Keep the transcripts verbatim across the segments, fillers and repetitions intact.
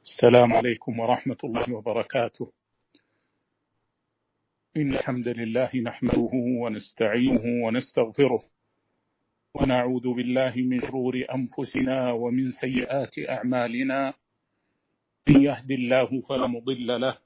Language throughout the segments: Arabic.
السلام عليكم ورحمة الله وبركاته. إن الحمد لله نحمده ونستعينه ونستغفره ونعوذ بالله من شرور أنفسنا ومن سيئات أعمالنا. من يهد الله فلا مضل له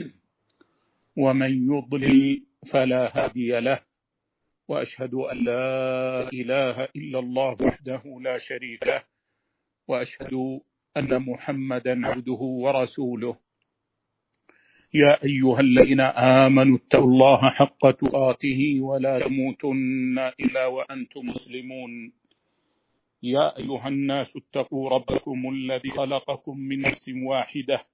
ومن يضلل فلا هادي له، وأشهد أن لا إله إلا الله وحده لا شريك له، وأشهد أن محمدا عبده ورسوله. يا أيها الذين آمنوا اتقوا الله حق تقاته ولا تموتن إلا وأنتم مسلمون. يا أيها الناس اتقوا ربكم الذي خلقكم من نفس واحدة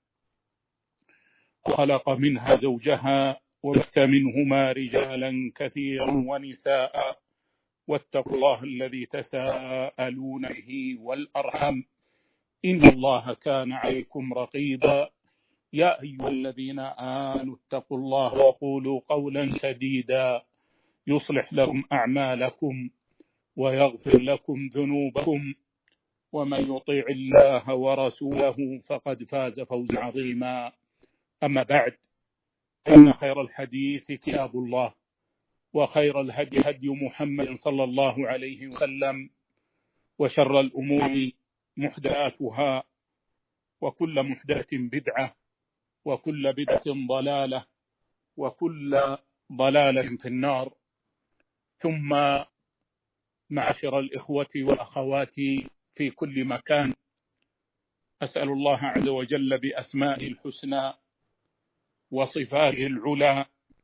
وخلق منها زوجها وبث منهما رجالا كثيرا ونساء، واتقوا الله الذي تساءلون به والأرحم إن الله كان عليكم رقيبا. يا أيها الذين آمنوا اتقوا الله وقولوا قولا سديدا يصلح لكم أعمالكم ويغفر لكم ذنوبكم، ومن يطيع الله ورسوله فقد فاز فوزا عظيما. أما بعد، إن خير الحديث كتاب الله، وخير الهدي هدي محمد صلى الله عليه وسلم، وشر الأمور محدثاتها، وكل محدثة بدعة، وكل بدعة ضلالة، وكل ضلالة في النار. ثم معشر الإخوة والأخوات في كل مكان، أسأل الله عز وجل بأسمائه الحسنى وصفاته العلى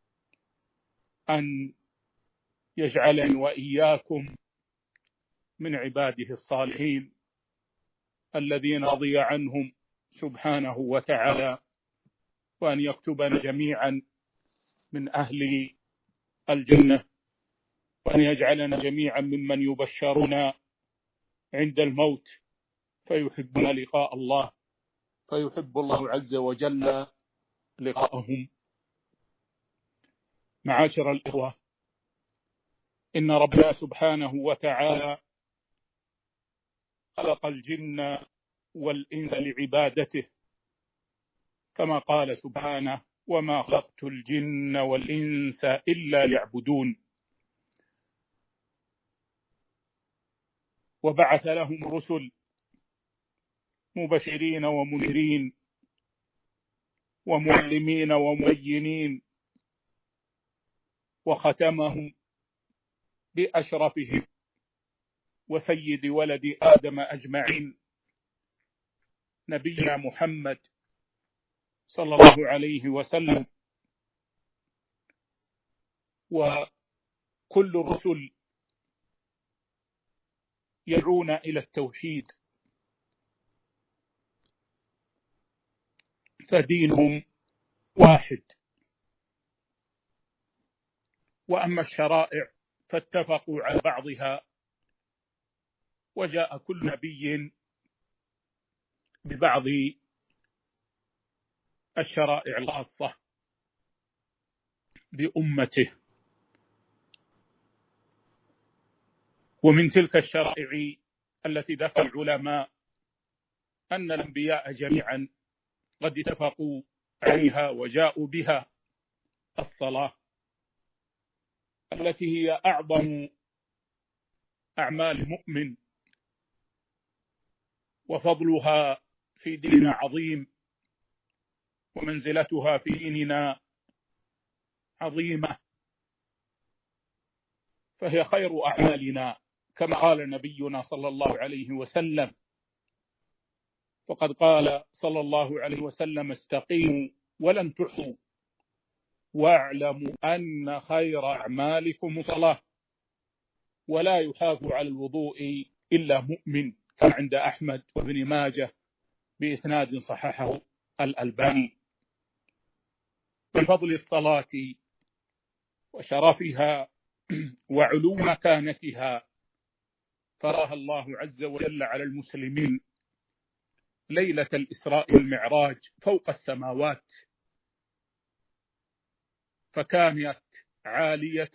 أن يجعلني وإياكم من عباده الصالحين الذين رضي عنهم سبحانه وتعالى، وأن يكتبنا جميعا من أهل الجنة، وأن يجعلنا جميعا ممن يبشرون عند الموت فيحبون لقاء الله، فيحب الله عز وجل لقاءهم. معاشر الإخوة، إن ربنا سبحانه وتعالى خلق الجن والإنس لعبادته، كما قال سبحانه: وما خلقت الجن والإنس إلا ليعبدون. وبعث لهم رسل مبشرين ومنذرين ومعلمين ومبينين، وختمهم بأشرفهم وسيد ولد آدم أجمعين، نبينا محمد صلى الله عليه وسلم. وكل الرسل يدعون إلى التوحيد، فدينهم واحد. وأما الشرائع فاتفقوا على بعضها، وجاء كل نبي ببعض الشرائع الخاصة بأمته. ومن تلك الشرائع التي ذكر العلماء أن الأنبياء جميعا قد اتفقوا عليها وجاءوا بها الصلاة، التي هي أعظم أعمال المؤمن، وفضلها في ديننا عظيم، ومنزلتها في ديننا عظيمة، فهي خير أعمالنا، كما قال نبينا صلى الله عليه وسلم. وقد قال صلى الله عليه وسلم: استقيموا ولن تحصوا، واعلموا أن خير أعمالكم الصلاة، ولا يحافظ على الوضوء إلا مؤمن، كما عند أحمد وابن ماجه بإسناد صححه الألباني. بفضل الصلاة وشرفها وعلو مكانتها فراها الله عز وجل على المسلمين ليلة الإسراء والمعراج فوق السماوات، فكانت عالية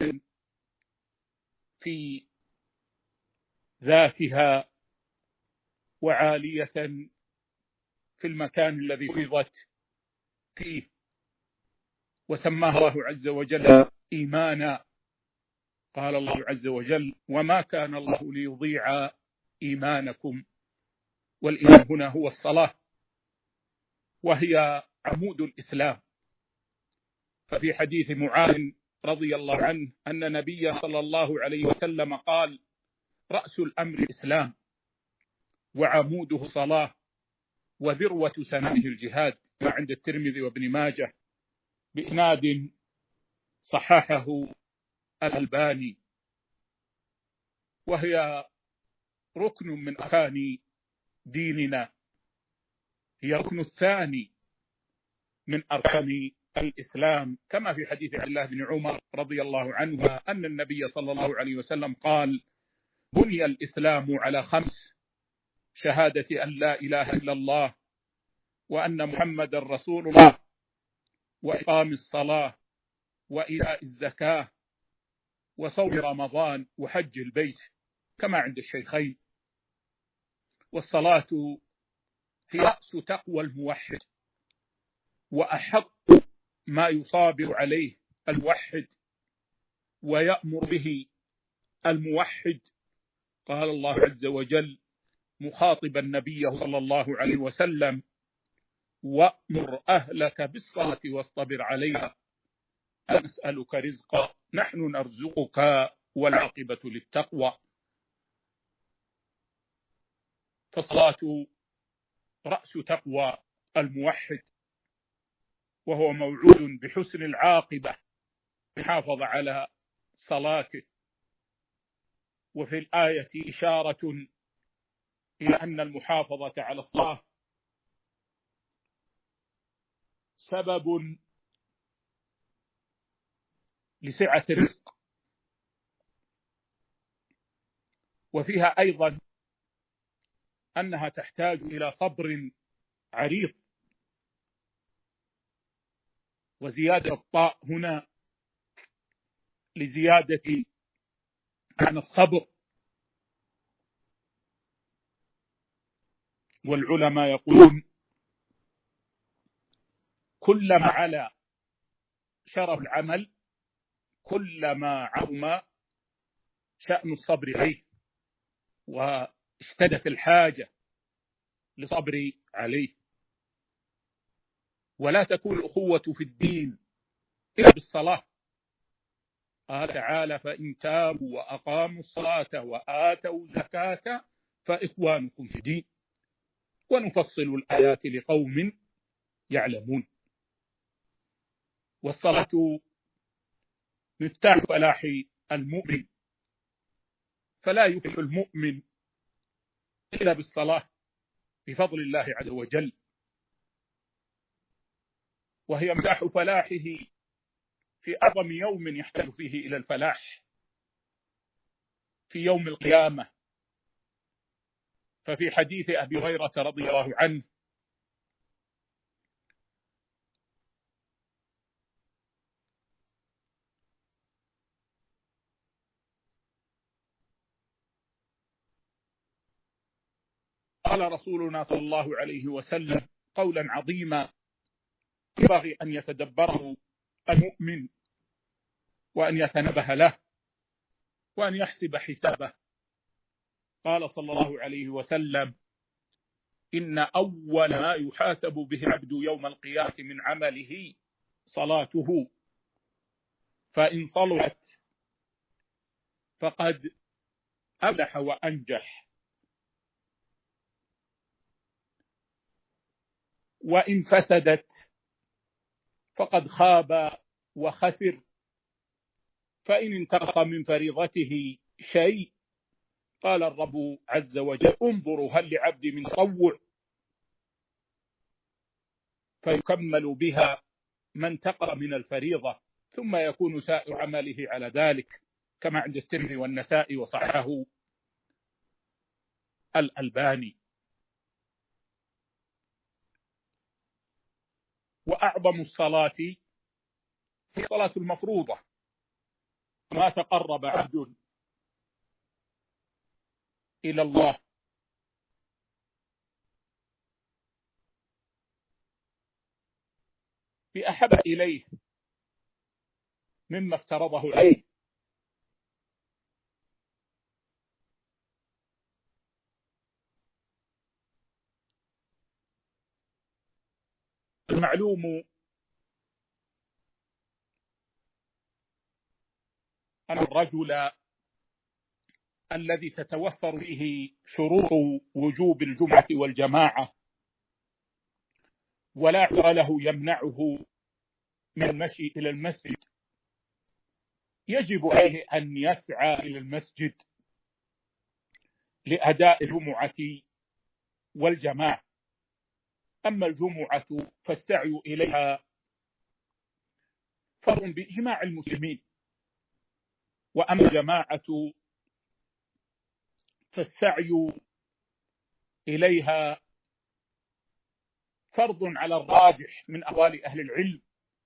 في ذاتها وعالية في المكان الذي فرضت فيه، وسماه الله عز وجل إيمانا. قال الله عز وجل: وما كان الله ليضيع إيمانكم. والإيمان هنا هو الصلاة، وهي عمود الإسلام. ففي حديث معاذ رضي الله عنه أن النبي صلى الله عليه وسلم قال: رأس الأمر الإسلام، وعموده صلاة، وذروة سنامه الجهاد، ما عند الترمذي وابن ماجه بإسناد صححه الألباني. وهي ركن من أركان ديننا، هي الركن الثاني من أركان الإسلام، كما في حديث عبد الله بن عمر رضي الله عنه أن النبي صلى الله عليه وسلم قال: بني الإسلام على خمس: شهادة أن لا إله إلا الله، وأن محمد رسول الله، وإقام الصلاة، وإيتاء الزكاة، وصوم رمضان، وحج البيت، كما عند الشيخين. والصلاة هي رأس تقوى الموحد، وأحق ما يصابر عليه الموحد ويأمر به الموحد. قال الله عز وجل مخاطبا النبي صلى الله عليه وسلم: وأمر أهلك بالصلاة واصطبر عليها، لا نسألك رزقا نحن نرزقك والعاقبة للتقوى. فالصلاة رأس تقوى الموحد، وهو موعود بحسن العاقبة حافظ على صلاته. وفي الآية إشارة إلى أن المحافظة على الصلاة سبب لسعة الرزق، وفيها أيضا أنها تحتاج إلى صبر عريض. وزيادة الطاء هنا لزيادة عن الصبر. والعلماء يقولون: كلما على شرف العمل كلما عظم شأن الصبر عليه، واشتدت الحاجة لصبر عليه. ولا تكون الأخوة في الدين إلا بالصلاة. قال تعالى: فإن تابوا وأقاموا الصلاة وآتوا الزكاة فإخوانكم في الدين، ونفصل الآيات لقوم يعلمون. والصلاة مفتاح فلاح المؤمن، فلا يفلح المؤمن إلا بالصلاة بفضل الله عز وجل. وهي مفتاح فلاحه في أعظم يوم يحتاج فيه إلى الفلاح، في يوم القيامة. ففي حديث أبي هريرة رضي الله عنه: قال رسولنا صلى الله عليه وسلم قولا عظيما ينبغي أن يتدبره المؤمن، وأن يتنبه له، وأن يحسب حسابه. قال صلى الله عليه وسلم: إن أول ما يحاسب به العبد يوم القيامة من عمله صلاته، فإن صلحت فقد أفلح وأنجح، وإن فسدت فقد خاب وخسر. فإن انتقص من فريضته شيء قال الرب عز وجل: انظروا هل لعبدي من تطوع، فيكمل بها ما انتقص من الفريضة، ثم يكون سائر عمله على ذلك، كما عند الترمذي والنسائي وصححه الألباني. وأعظم الصلاة هي الصلاة المفروضة. ما تقرب عبد إلى الله بأحب إليه مما افترضه عليه. المعلوم أن الرجل الذي تتوفر فيه شروط وجوب الجمعة والجماعة ولا عذر له يمنعه من المشي إلى المسجد، يجب عليه أن يسعى إلى المسجد لأداء الجمعة والجماعة. أما الجمعة فالسعي إليها فرض بإجماع المسلمين، وأما الجماعة فالسعي إليها فرض على الراجح من أقوال أهل العلم،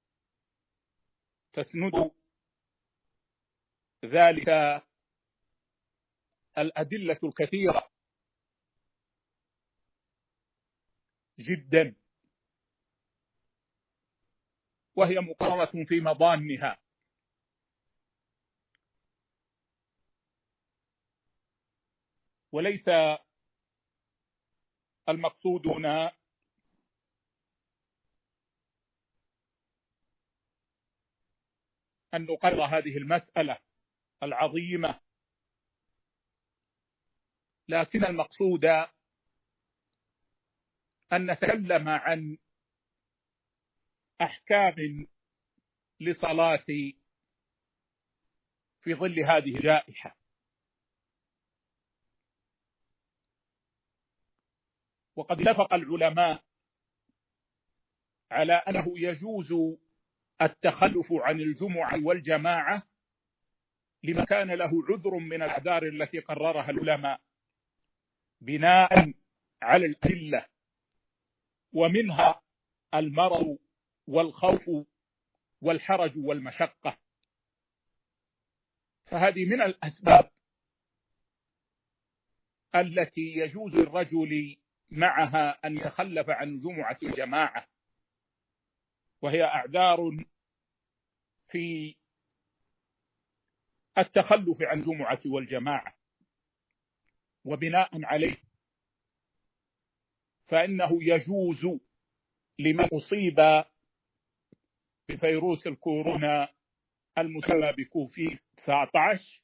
تسند ذلك الأدلة الكثيرة جدا، وهي مقررة في مضانها. وليس المقصود هنا أن نقرر هذه المسألة العظيمة، لكن المقصود أن نتكلم عن أحكام لصلاة في ظل هذه الجائحة. وقد اتفق العلماء على أنه يجوز التخلف عن الجمعة والجماعة لمن كان له عذر من الأعذار التي قررها العلماء بناء على الأدلة، ومنها المرض والخوف والحرج والمشقة. فهذه من الأسباب التي يجوز للرجل معها أن يتخلف عن الجمعة والجماعة، وهي أعذار في التخلف عن الجمعة والجماعة. وبناء عليه فإنه يجوز لمن أصيب بفيروس الكورونا المسمى بكوفيد تسعة عشر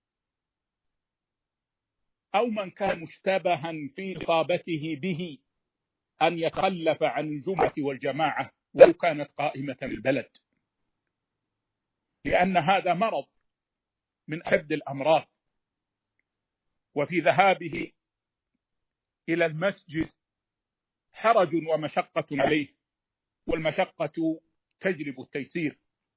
أو من كان مشتبها في إصابته به أن يتخلف عن الجمعة والجماعة ولو كانت قائمة البلد، لأن هذا مرض من أشد الأمراض، وفي ذهابه إلى المسجد حرج ومشقة عليه، والمشقة تجلب التيسير.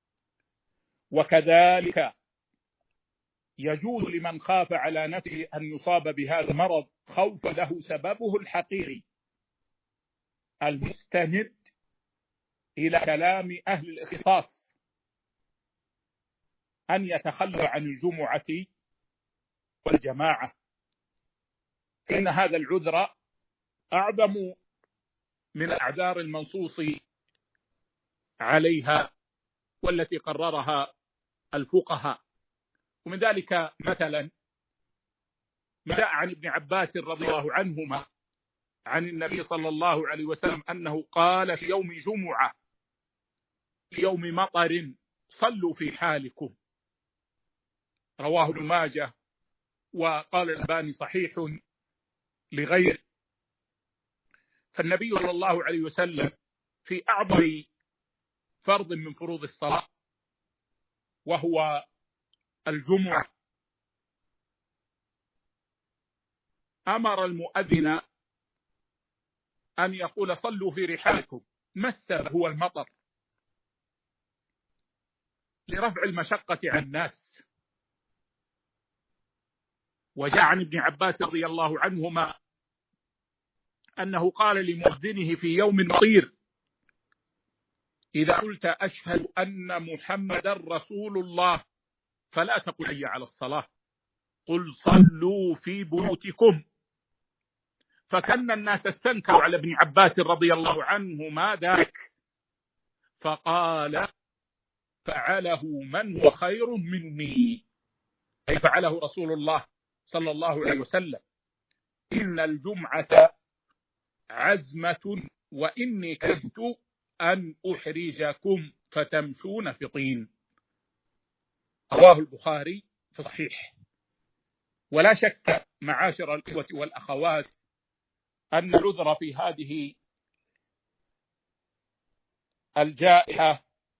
وكذلك يجوز لمن خاف على نفسه أن يصاب بهذا المرض خوف له سببه الحقيقي المستند إلى كلام أهل الاختصاص أن يتخلى عن الجمعة والجماعة، إن هذا العذر أعظم من الأعذار المنصوص عليها والتي قررها الفقهاء. ومن ذلك مثلا ما جاء عن ابن عباس رضي الله عنهما عن النبي صلى الله عليه وسلم أنه قال في يوم جمعة في يوم مطر صلوا في حالكم، رواه ابن ماجه، وقال الألباني صحيح لغيره. فالنبي صلى الله عليه وسلم في أعظم فرض من فروض الصلاة وهو الجمعة أمر المؤذن أن يقول صلوا في رحالكم، ما السبب؟ هو المطر، لرفع المشقة عن الناس. وجاء عن ابن عباس رضي الله عنهما أنه قال لمؤذنه في يوم مطير إذا قلت أشهد أن محمدا رسول الله فلا تقل حي على الصلاة، قل صلوا في بيوتكم. فكان الناس استنكروا على ابن عباس رضي الله عنهما ذلك، فقال فعله من هو خير مني، أي فعله رسول الله صلى الله عليه وسلم: إن الجمعة عزمة وإني كرهت أن أحرجكم فتمشون في طين. رواه البخاري في الصحيح. ولا شك معاشر الإخوة والأخوات أن العذر في هذه الجائحة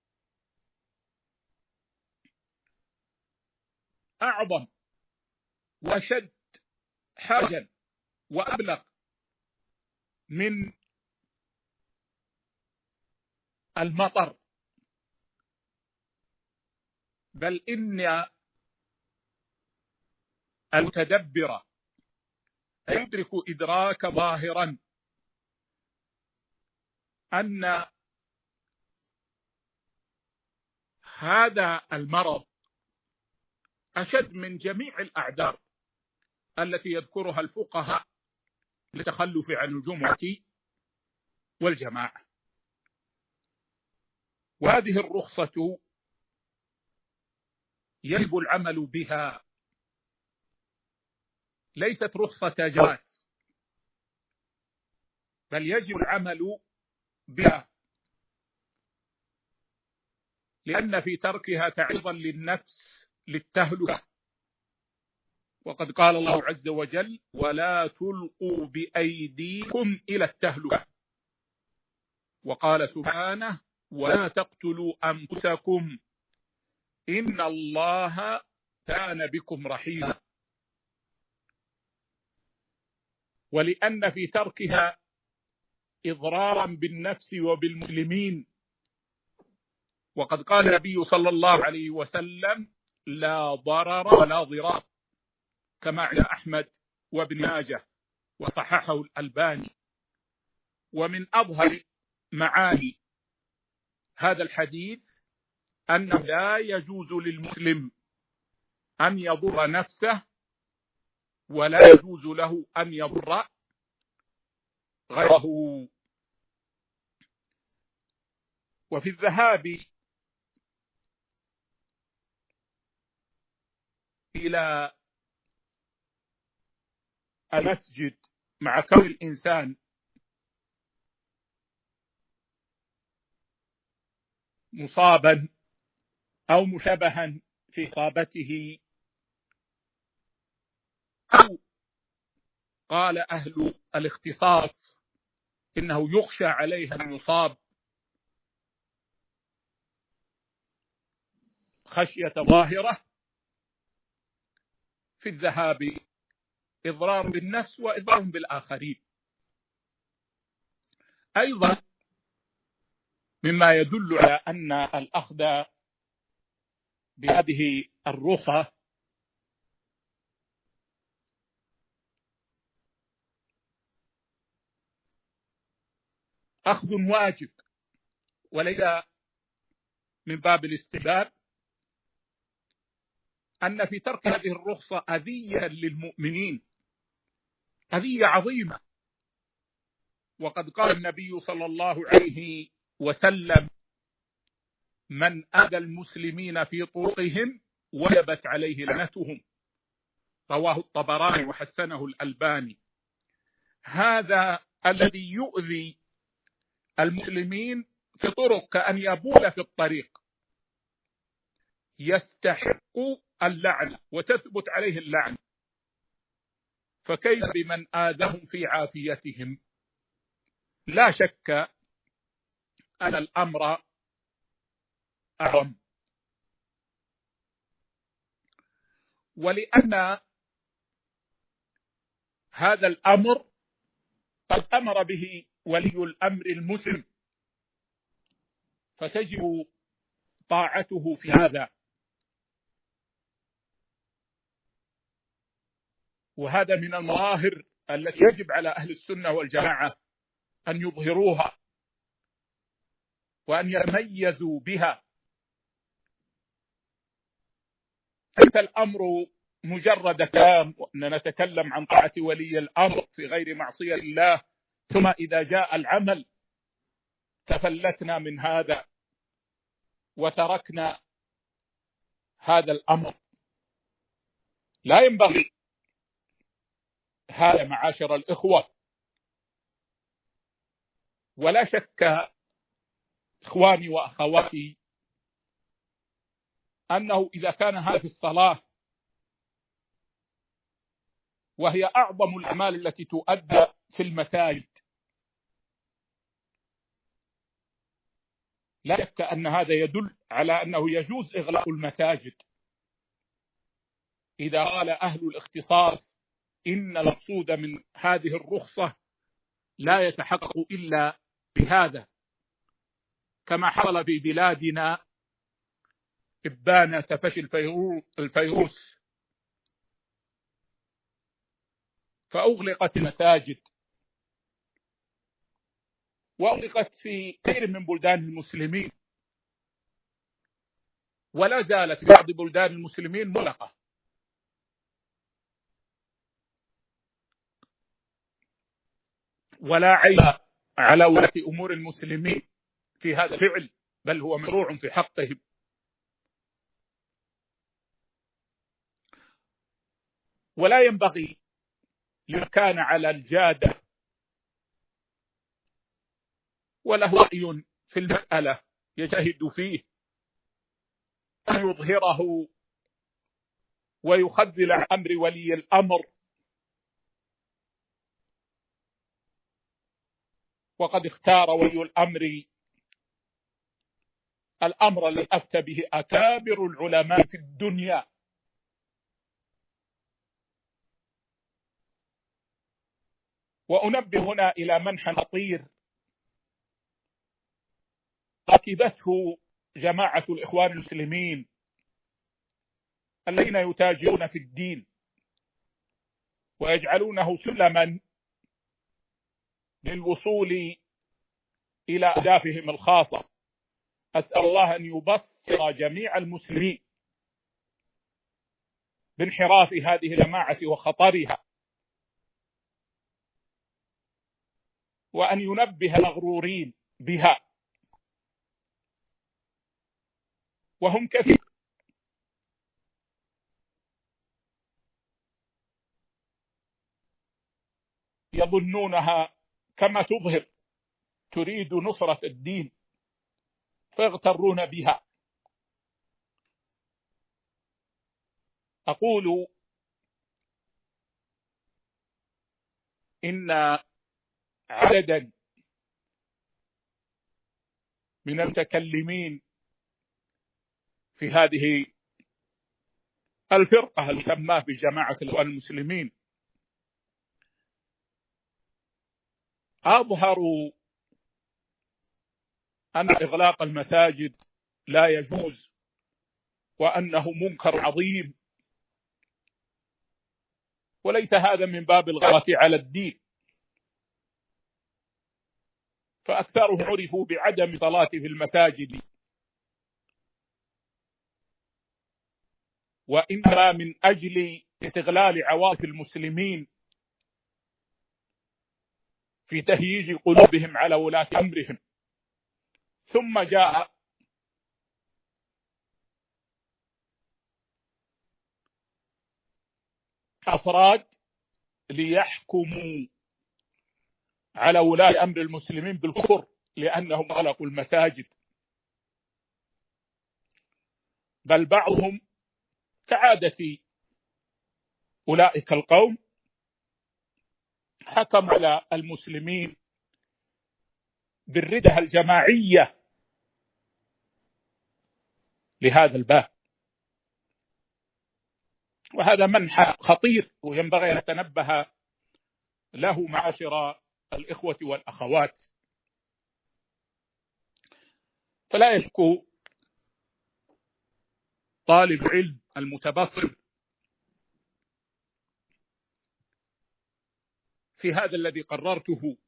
أعظم وأشد حرجا وأبلغ من المطر، بل إن المتدبر يدرك إدراك ظاهرا أن هذا المرض أشد من جميع الأعذار التي يذكرها الفقهاء للتخلف عن الجمعة والجماعة. وهذه الرخصة يجب العمل بها، ليست رخصة جواز، بل يجب العمل بها، لأن في تركها تعريضا للنفس للتهلكة. وقد قال الله عز وجل: ولا تلقوا بأيديكم إلى التهلكة. وقال سبحانه: ولا تقتلوا أنفسكم إن الله كان بكم رحيما. ولأن في تركها إضرارا بالنفس وبالمسلمين. وقد قال النبي صلى الله عليه وسلم: لا ضرر ولا ضرار، كما عند أحمد وابن ماجه وصححه الألباني. ومن أظهر معاني هذا الحديث أنه لا يجوز للمسلم أن يضر نفسه، ولا يجوز له أن يضر غيره. وفي الذهاب إلى المسجد مع كون الإنسان مصابا أو مشبها في إصابته، أو قال أهل الاختصاص إنه يخشى عليه أن يصاب خشية ظاهرة، في الذهاب إضرار بالنفس وإضرار بالآخرين. أيضا مما يدل على أن الأخذ بهذه الرخصة أخذ واجب وليس من باب الاستحباب، أن في ترك هذه الرخصة أذية للمؤمنين، أذية عظيمة. وقد قال النبي صلى الله عليه وسلم: من أذى المسلمين في طرقهم وجبت عليه لعنتهم. رواه الطبراني وحسنه الألباني. هذا الذي يؤذي المسلمين في طرق كأن يبول في الطريق يستحق اللعنة وتثبت عليه اللعنة، فكيف بمن آذهم في عافيتهم؟ لا شك أن الأمر أعظم. ولأن هذا الأمر قد أمر به ولي الأمر المسلم، فتجب طاعته في هذا. وهذا من المظاهر التي يجب على أهل السنة والجماعة أن يظهروها وأن يتميزوا بها. ليس الأمر مجرد كلام وأن نتكلم عن طاعة ولي الأمر في غير معصية الله، ثم إذا جاء العمل تفلتنا من هذا وتركنا هذا الأمر. لا ينبغي هذا معاشر الإخوة. ولا شك إخواني وأخواتي أنه إذا كان هذا في الصلاة، وهي أعظم الأعمال التي تؤدى في المساجد، لا شك أن هذا يدل على أنه يجوز إغلاق المساجد. إذا قال أهل الاختصاص إن المقصود من هذه الرخصة لا يتحقق إلا بهذا، كما حصل في بلادنا إبان تفشي الفيروس فأغلقت المساجد، وأغلقت في كثير من بلدان المسلمين، ولا زالت في بعض بلدان المسلمين مغلقة. ولا عيب على ولاة أمور المسلمين في هذا الفعل، بل هو مشروع في حقهم. ولا ينبغي لمن كان على الجادة وله رأي في المسألة يجتهد فيه أن يظهره ويخذل عن أمر ولي الأمر، وقد اختار ولي الأمر الأمر الذي أفتى به أكابر العلماء في الدنيا. وأنبه هنا إلى منحى خطير ركبته جماعة الإخوان المسلمين الذين يتاجرون في الدين ويجعلونه سلما للوصول إلى أهدافهم الخاصة. أسأل الله أن يبصر جميع المسلمين بانحراف هذه الجماعة وخطرها، وأن ينبه المغرورين بها، وهم كثير. يظنونها كما تظهر تريد نصرة الدين فيغترون بها. أقول إن عددا من المتكلمين في هذه الفرقة المسماة بجماعة الإخوان المسلمين أظهروا أن إغلاق المساجد لا يجوز وأنه منكر عظيم، وليس هذا من باب الغلط على الدين، فأكثرهم عرفوا بعدم صلاة في المساجد، وإنما من أجل استغلال عواطف المسلمين في تهييج قلوبهم على ولاة أمرهم. ثم جاء أفراد ليحكموا على ولاة أمر المسلمين بالكفر لأنهم غلقوا المساجد، بل بعضهم كعادة أولئك القوم حكم على المسلمين بالردة الجماعية لهذا الباب. وهذا منحى خطير وينبغي أن نتنبه له معاشر الإخوة والأخوات. فلا يشكو طالب علم المتبصر في هذا الذي قررته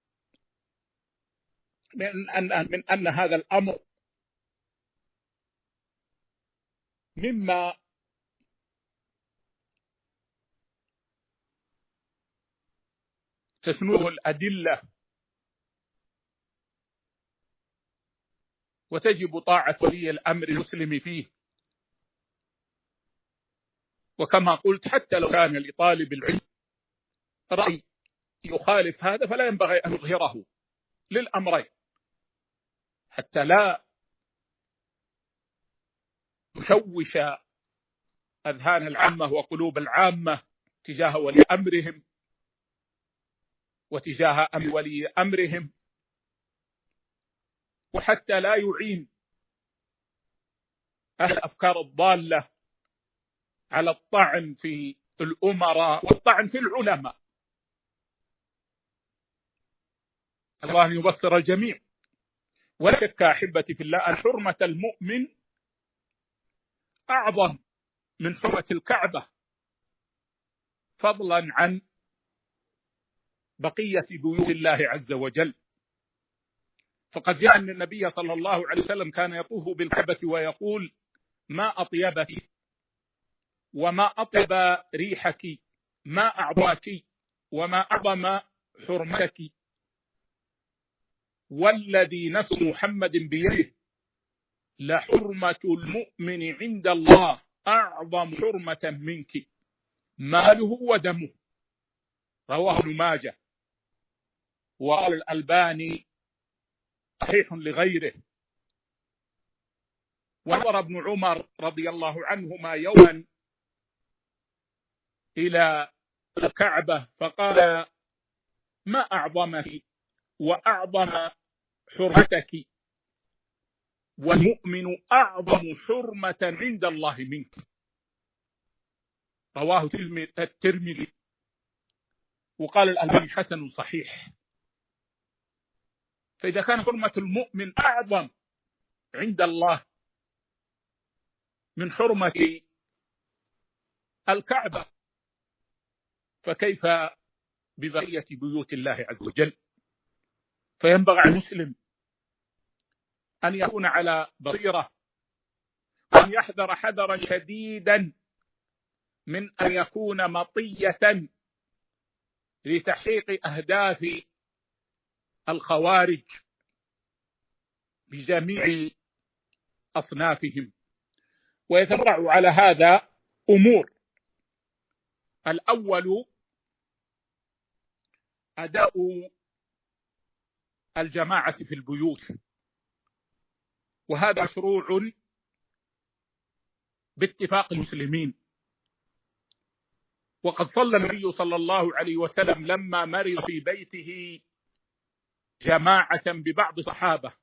من أن, من أن هذا الأمر مما تسنده الأدلة وتجب طاعة ولي الأمر المسلم فيه. وكما قلت حتى لو كان لطالب العلم رأي يخالف هذا فلا ينبغي أن يظهره للأمرين، حتى لا يشوش أذهان العامة وقلوب العامة تجاه ولي أمرهم وتجاه أمر ولي أمرهم، وحتى لا يعين أهل الأفكار الضالة على الطعن في الأمراء والطعن في العلماء. الله أن يبصر الجميع. ولا شك أحبتي في الله أن حرمة المؤمن أعظم من حرمة الكعبة، فضلا عن بقية بيوت الله عز وجل. فقد جاء أن النبي صلى الله عليه وسلم كان يطوف بالكعبة ويقول: ما أطيبك وما أطيب ريحك، ما أعظمك وما أعظم حرمتك، والذي نفس محمد بيده لحرمة المؤمن عند الله أعظم حرمة منك، ماله ودمه. رواه ابن ماجه، وقال الألباني صحيح لغيره. ونظر ابن عمر رضي الله عنهما يوما إلى الكعبة فقال: ما أعظمك وأعظم حرمتك، والمؤمن أعظم حرمة عند الله منك. رواه الترمذي، وقال الألباني حسن صحيح. فإذا كان حرمة المؤمن أعظم عند الله من حرمة الكعبة، فكيف ببقية بيوت الله عز وجل؟ فينبغي على المسلم أن يكون على بصيرة، وأن يحذر حذرا شديدا من أن يكون مطية لتحقيق أهداف الخوارج بجميع أصنافهم. ويتفرع على هذا أمور: الأول أداء الجماعة في البيوت، وهذا مشروع باتفاق المسلمين. وقد صلى النبي صلى الله عليه وسلم لما مرض في بيته جماعة ببعض الصحابة،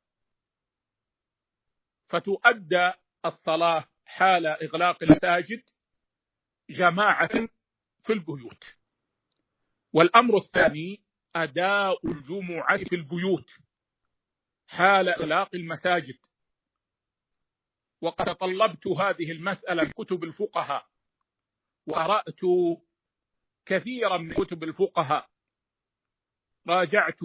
فتؤدى الصلاة حال إغلاق المساجد جماعة في البيوت. والأمر الثاني أداء الجمعة في البيوت حال إغلاق المساجد. وقد طلبت هذه المسألة من كتب الفقهاء، وقرأت كثيرا من كتب الفقهاء، راجعت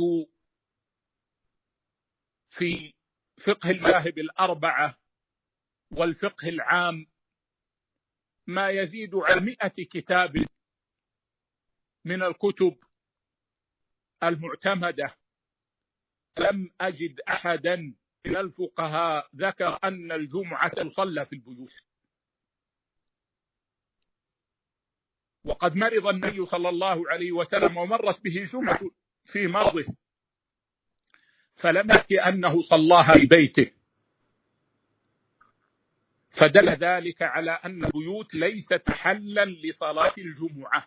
في فقه المذاهب الأربعة والفقه العام ما يزيد عن مئة كتاب من الكتب المعتمدة، لم أجد أحدا من الفقهاء ذكر أن الجمعة تصلى في البيوت. وقد مرض النبي صلى الله عليه وسلم ومرت به جمعة في مرضه، فلم يأتي أنه صلاها في بيته، فدل ذلك على أن البيوت ليست حلا لصلاة الجمعة،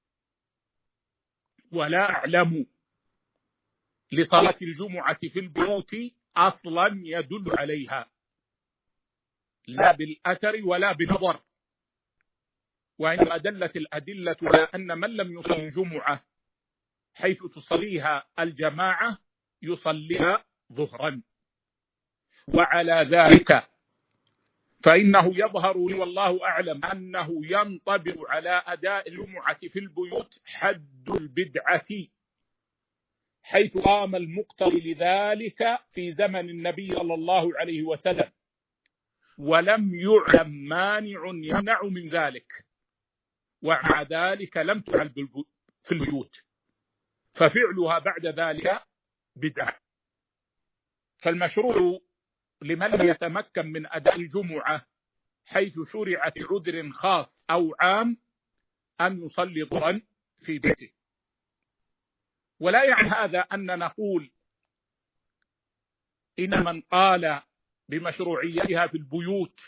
ولا أعلم لصلاة الجمعة في البيوت أصلا يدل عليها، لا بالأثر ولا بنظر. وإنما دلت الأدلة على أن من لم يصلي الجمعة حيث تصليها الجماعة يصليها ظهرا. وعلى ذلك فإنه يظهر لي والله أعلم أنه ينطبق على أداء الجمعة في البيوت حد البدعة، حيث قام المقتضي لذلك في زمن النبي صلى الله عليه وسلم، ولم يعلم مانع يمنع من ذلك، ومع ذلك لم تعل في البيوت، ففعلها بعد ذلك بدعة. فالمشروع لمن لم يتمكن من أداء الجمعة حيث شرعت عذر خاص أو عام أن يصلي ظهرا في بيته. ولا يعني هذا أن نقول إن من قال بمشروعيتها في البيوت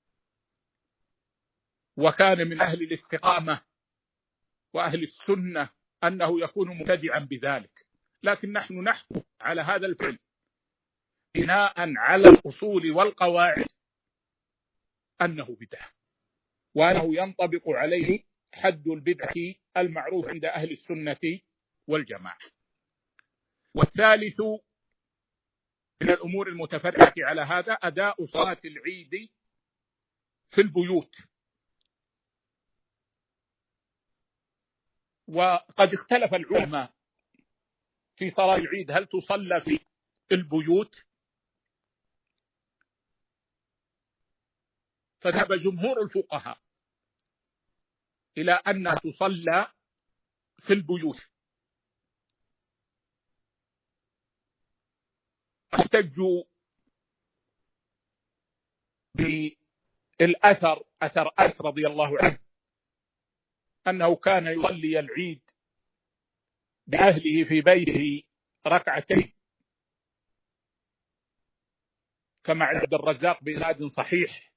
وكان من أهل الاستقامة وأهل السنة أنه يكون مبتدعا بذلك، لكن نحن نحكم على هذا الفعل بناء على الأصول والقواعد أنه بدعة، وأنه ينطبق عليه حد البدعة المعروف عند أهل السنة والجماعة. والثالث من الأمور المتفرعة على هذا أداء صلاة العيد في البيوت. وقد اختلف العلماء في صلاة العيد هل تصلى في البيوت، فذهب جمهور الفقهاء إلى أنها تصلى في البيوت. احتجوا بالأثر أثر أنس رضي الله عنه أنه كان يصلي العيد بأهله في بيته ركعتين، كما عند عبد الرزاق بإسناد صحيح.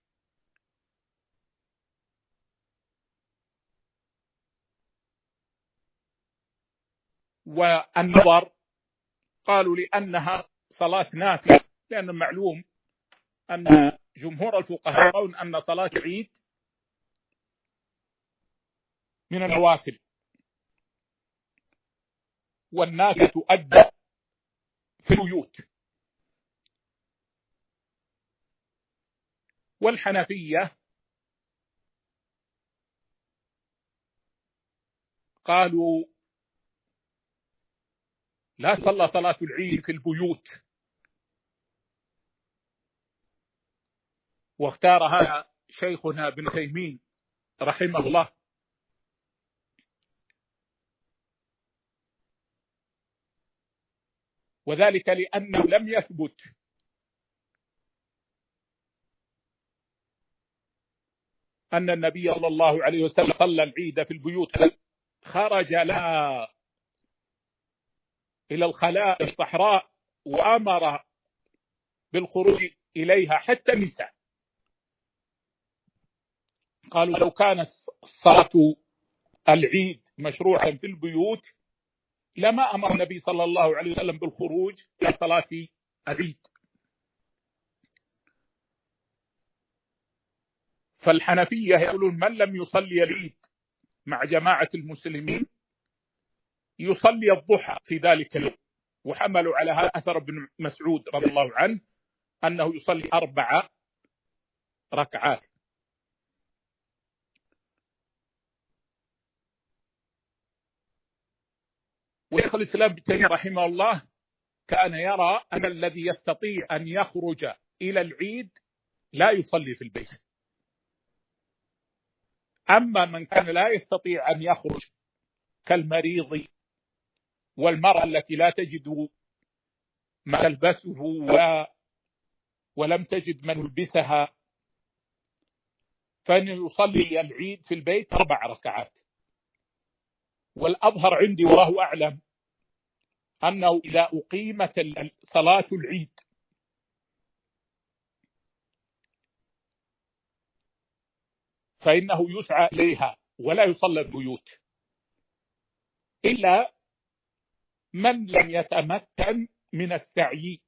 والنظر قالوا لأنها صلاة نافلة، لأن معلوم أن جمهور الفقهاء يرون أن صلاة العيد من النوافل، والنافلة تؤدى في البيوت. والحنفية قالوا لا تصلى صلاة العيد في البيوت، واختار هذا شيخنا ابن تيمية رحمه الله. وذلك لأنه لم يثبت أن النبي صلى الله عليه وسلم صلى العيد في البيوت، خرج لها إلى الخلاء الصحراء وأمر بالخروج إليها حتى النساء. قالوا لو كانت صلاة العيد مشروعا في البيوت لما أمر النبي صلى الله عليه وسلم بالخروج إلى صلاة العيد. فالحنفية يقولون من لم يصلي العيد مع جماعة المسلمين يصلي الضحى في ذلك اليوم، وحملوا على هذا أثر ابن مسعود رضي الله عنه أنه يصلي أربع ركعات. وشيخ الإسلام ابن تيمية رحمه الله كان يرى أن الذي يستطيع أن يخرج إلى العيد لا يصلي في البيت، أما من كان لا يستطيع أن يخرج كالمريض والمرأة التي لا تجد ما تلبسه و... ولم تجد من يلبسها، فإن يصلي العيد في البيت أربع ركعات. والأظهر عندي والله أعلم أنه إذا أقيمت صلاة العيد فإنه يسعى إليها ولا يصلى البيوت، إلا من لم يتمكن من السعي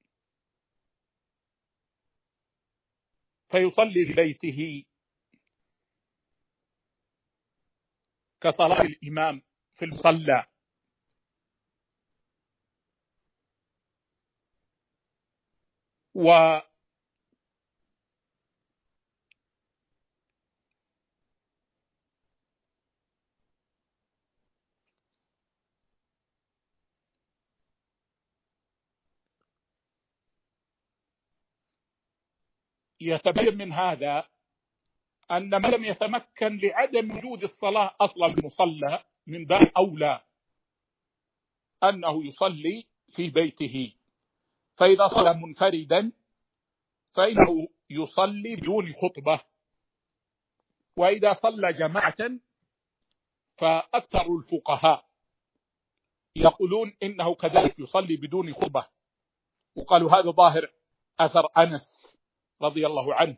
فيصلي في بيته كصلاة الإمام في المصلى. و يتبين من هذا أن من لم يتمكن لعدم وجود الصلاة أصلا في المصلى من باب أولى أنه يصلي في بيته. فإذا صلى منفردا فإنه يصلي بدون خطبة. وإذا صلى جماعة فأكثر الفقهاء يقولون إنه كذلك يصلي بدون خطبة، وقالوا هذا ظاهر أثر أنس رضي الله عنه.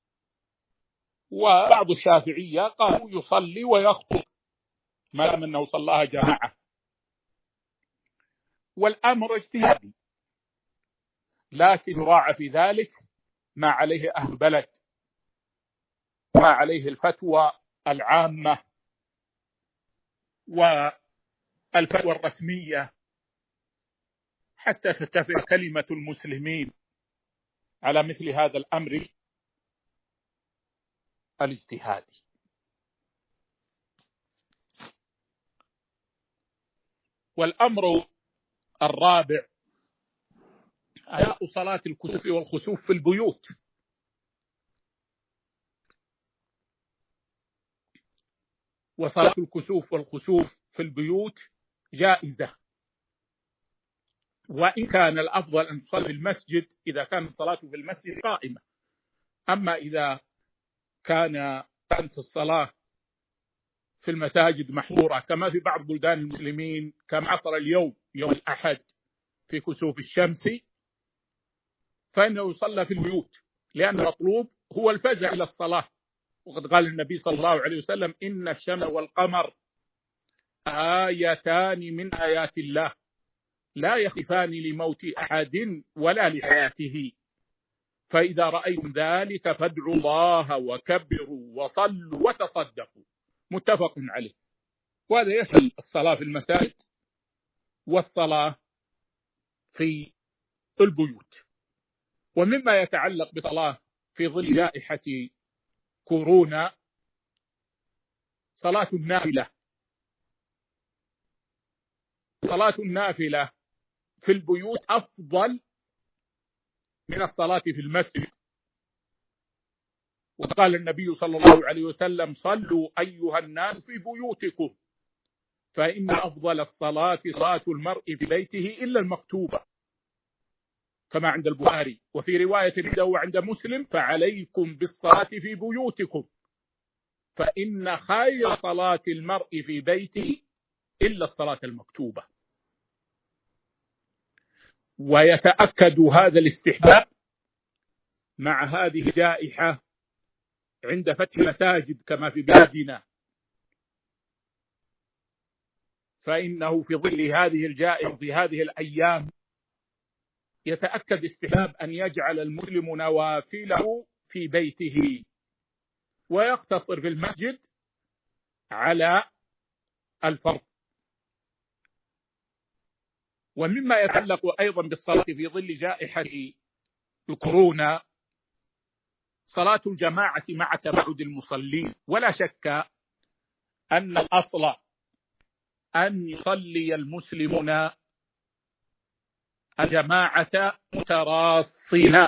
وبعض الشافعية قالوا يصلي ويخطب ما دام أنه صلاها جماعة. والأمر اجتهادي، لكن يراعى في ذلك ما عليه أهل البلد، ما عليه الفتوى العامة والفتوى الرسمية، حتى تتفق كلمة المسلمين على مثل هذا الأمر الاجتهادي. والأمر الرابع أداء صلاة الكسوف والخسوف في البيوت. وصلاة الكسوف والخسوف في البيوت جائزة، وإن كان الأفضل أن تصلي في المسجد إذا كانت الصلاة في المسجد قائمة. أما إذا كان كانت الصلاة في المساجد محظورة كما في بعض بلدان المسلمين كما عصر اليوم يوم الأحد في كسوف الشمس، فإنه يصلى في البيوت، لأن المطلوب هو الفزع إلى الصلاة. وقد قال النبي صلى الله عليه وسلم: إن الشمس والقمر آيتان من آيات الله لا يخفان لموت أحد ولا لحياته، فإذا رأيتم ذلك فادعوا الله وكبروا وصلوا وتصدقوا. متفق عليه. وهذا يشمل الصلاة في المساجد والصلاة في البيوت. ومما يتعلق بصلاة في ظل جائحة كورونا صلاة النافلة. صلاة النافلة في البيوت أفضل من الصلاة في المسجد. وقال النبي صلى الله عليه وسلم: صلوا أيها الناس في بيوتكم فإن أفضل الصلاة صلاة المرء في بيته إلا المكتوبة، كما عند البخاري. وفي رواية عنده عند مسلم: فعليكم بالصلاة في بيوتكم فإن خير صلاة المرء في بيته إلا الصلاة المكتوبة. ويتأكد هذا الاستحباب مع هذه الجائحة عند فتح مساجد كما في بلادنا، فإنه في ظل هذه الجائحة في هذه الأيام يتأكد استحباب أن يجعل المسلم نوافله في بيته ويقتصر في المسجد على الفرض. ومما يتعلق أيضا بالصلاة في ظل جائحة الكورونا صلاة الجماعة مع تباعد المصلين. ولا شك أن الأصل أن يصلي المسلمون الجماعة متراصين.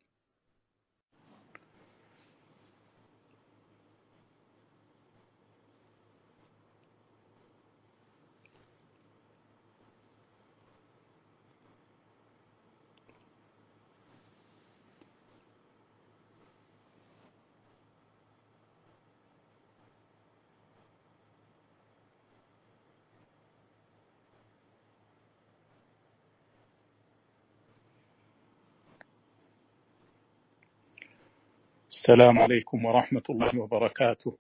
السلام عليكم ورحمة الله وبركاته.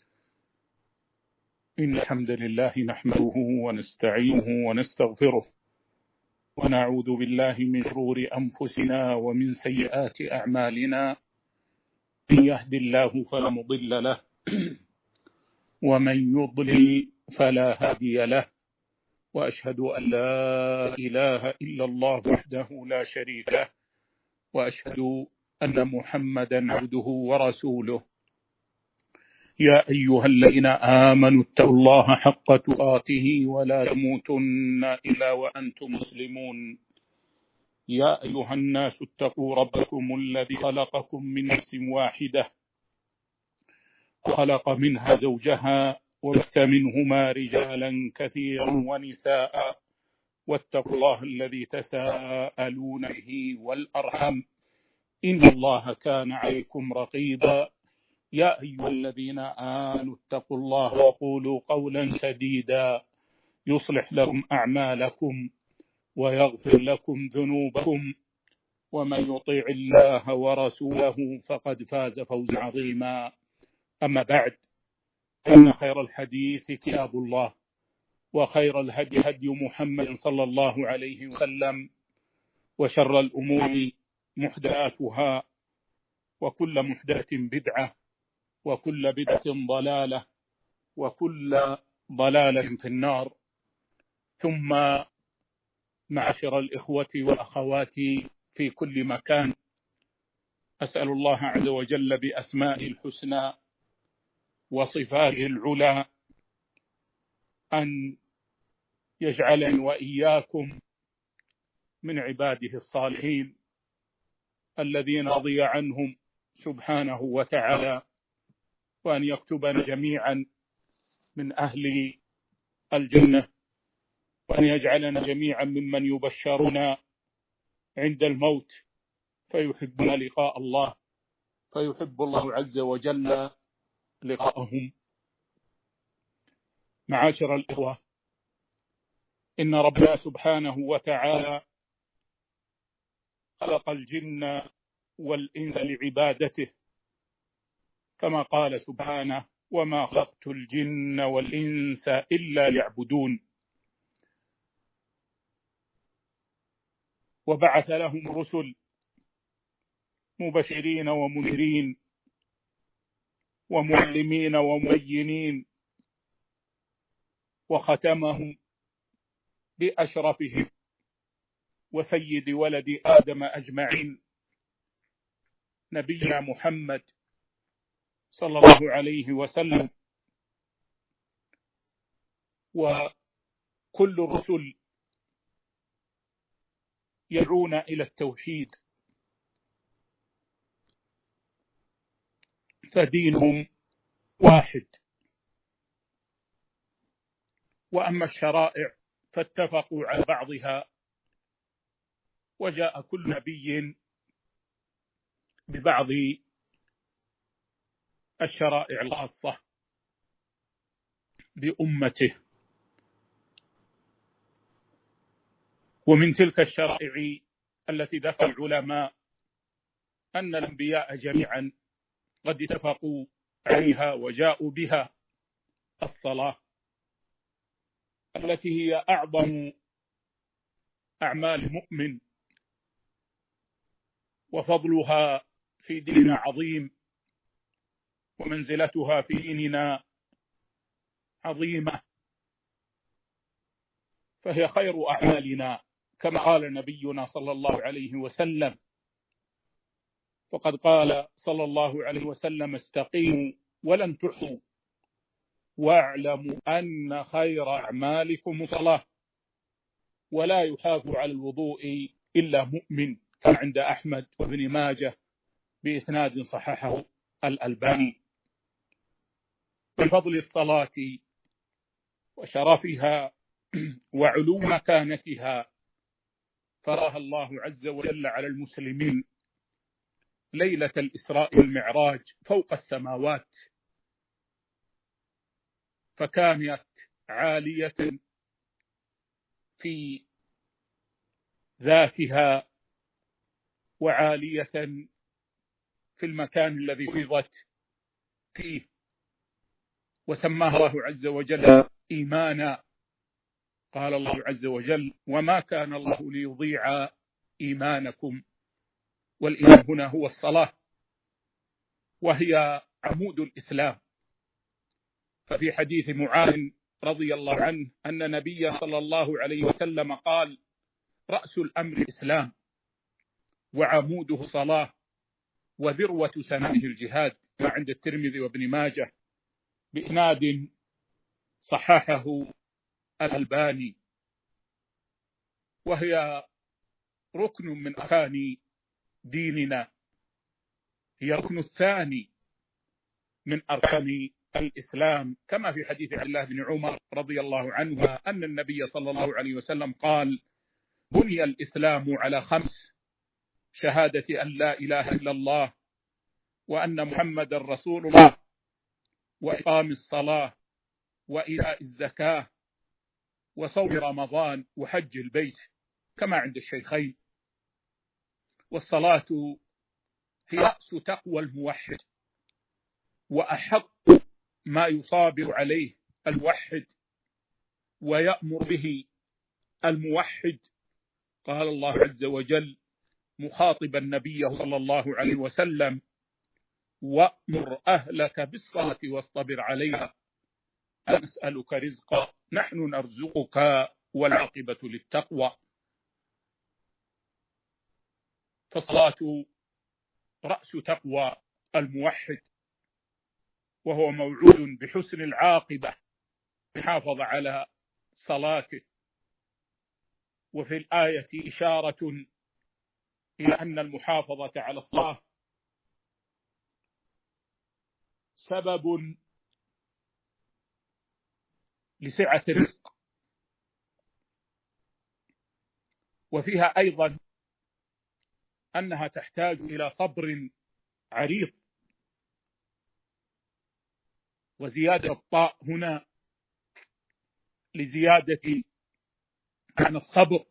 إن الحمد لله نحمده ونستعينه ونستغفره ونعوذ بالله من شرور أنفسنا ومن سيئات أعمالنا. من يهد الله فلا مضل له ومن يضلل فلا هادي له، وأشهد أن لا إله إلا الله وحده لا شريك له، وأشهد أن محمدا عبده ورسوله. يا أيها الذين آمنوا اتقوا الله حق تقاته ولا تموتن إلا وأنتم مسلمون. يا أيها الناس اتقوا ربكم الذي خلقكم من نفس واحدة وخلق منها زوجها وبث منهما رجالا كثيرا ونساء، واتقوا الله الذي تساءلون به والأرحم إن الله كان عليكم رقيبا يا أيها الذين آمنوا اتقوا الله وقولوا قولا سديدا يصلح لكم أعمالكم ويغفر لكم ذنوبكم ومن يطيع الله ورسوله فقد فاز فوزا عظيما. أما بعد، فإن خير الحديث كتاب الله، وخير الهدي هدي محمد صلى الله عليه وسلم، وشر الأمور محدثاتها، وكل محدثة بدعة، وكل بدعة ضلالة، وكل ضلالة في النار. ثم معشر الإخوة والأخوات في كل مكان، أسأل الله عز وجل بأسمائه الحسنى وصفاته العلى أن يجعلني وإياكم من عباده الصالحين الذين رضي عنهم سبحانه وتعالى، وأن يكتبنا جميعا من أهل الجنة، وأن يجعلنا جميعا ممن يبشرون عند الموت فيحبون لقاء الله، فيحب الله عز وجل لقاءهم. معاشر الإخوة، إن ربنا سبحانه وتعالى خلق الجن والإنس لعبادته، كما قال سبحانه: وما خلقت الجن والإنس إلا ليعبدون. وبعث لهم رسل مبشرين ومنذرين ومعلمين ومبينين، وختمهم بأشرفهم وسيد ولد آدم أجمعين، نبينا محمد صلى الله عليه وسلم. وكل الرسل يدعون إلى التوحيد، فدينهم واحد. وأما الشرائع فاتفقوا على بعضها، وجاء كل نبي ببعض الشرائع الخاصة بأمته. ومن تلك الشرائع التي ذكر العلماء أن الأنبياء جميعا قد اتفقوا عليها وجاءوا بها الصلاة، التي هي أعظم أعمال المؤمن، وفضلها في ديننا عظيم، ومنزلتها في ديننا عظيمة، فهي خير أعمالنا، كما قال نبينا صلى الله عليه وسلم. وقد قال صلى الله عليه وسلم: استقيموا ولن تحصوا، واعلموا أن خير أعمالكم الصلاة، ولا يحافظ على الوضوء إلا مؤمن، كما عند أحمد وابن ماجه بإسناد صححه الألباني. بفضل الصلاة وشرفها وعلو مكانتها فراها الله عز وجل على المسلمين ليلة الإسراء والمعراج فوق السماوات، فكانت عالية في ذاتها وعالية في المكان الذي فرضت فيه، وسماها الله عز وجل إيمانا. قال الله عز وجل: وما كان الله ليضيع إيمانكم، والإيمان هنا هو الصلاة، وهي عمود الإسلام. ففي حديث معاذ رضي الله عنه أن النبي صلى الله عليه وسلم قال: رأس الأمر الإسلام، وعموده صلاة، وذروة سنامه الجهاد، ما عند الترمذي وابن ماجه بإسناد صححه الألباني. وهي ركن من أركان ديننا، هي الركن الثاني من أركان الإسلام، كما في حديث عبد الله بن عمر رضي الله عنه أن النبي صلى الله عليه وسلم قال: بني الإسلام على خمس: شهادة أن لا إله إلا الله وأن محمد رسول الله، وإقام الصلاة، وإيتاء الزكاة، وصوم رمضان، وحج البيت كما عند الشيخين. والصلاة هي رأس تقوى الموحد، وأحق ما يصابر عليه الموحد ويأمر به الموحد. قال الله عز وجل مخاطبا النبي صلى الله عليه وسلم: وأمر أهلك بالصلاة واصطبر عليها لا نسألك رزقا نحن نرزقك والعاقبة للتقوى. فالصلاة رأس تقوى الموحد، وهو موعود بحسن العاقبة حافظ على صلاته. وفي الآية إشارة إلى أن المحافظة على الصلاة سبب لسعة الرزق، وفيها أيضا أنها تحتاج إلى صبر عريض. وزيادة الطاء هنا لزيادة عن الصبر.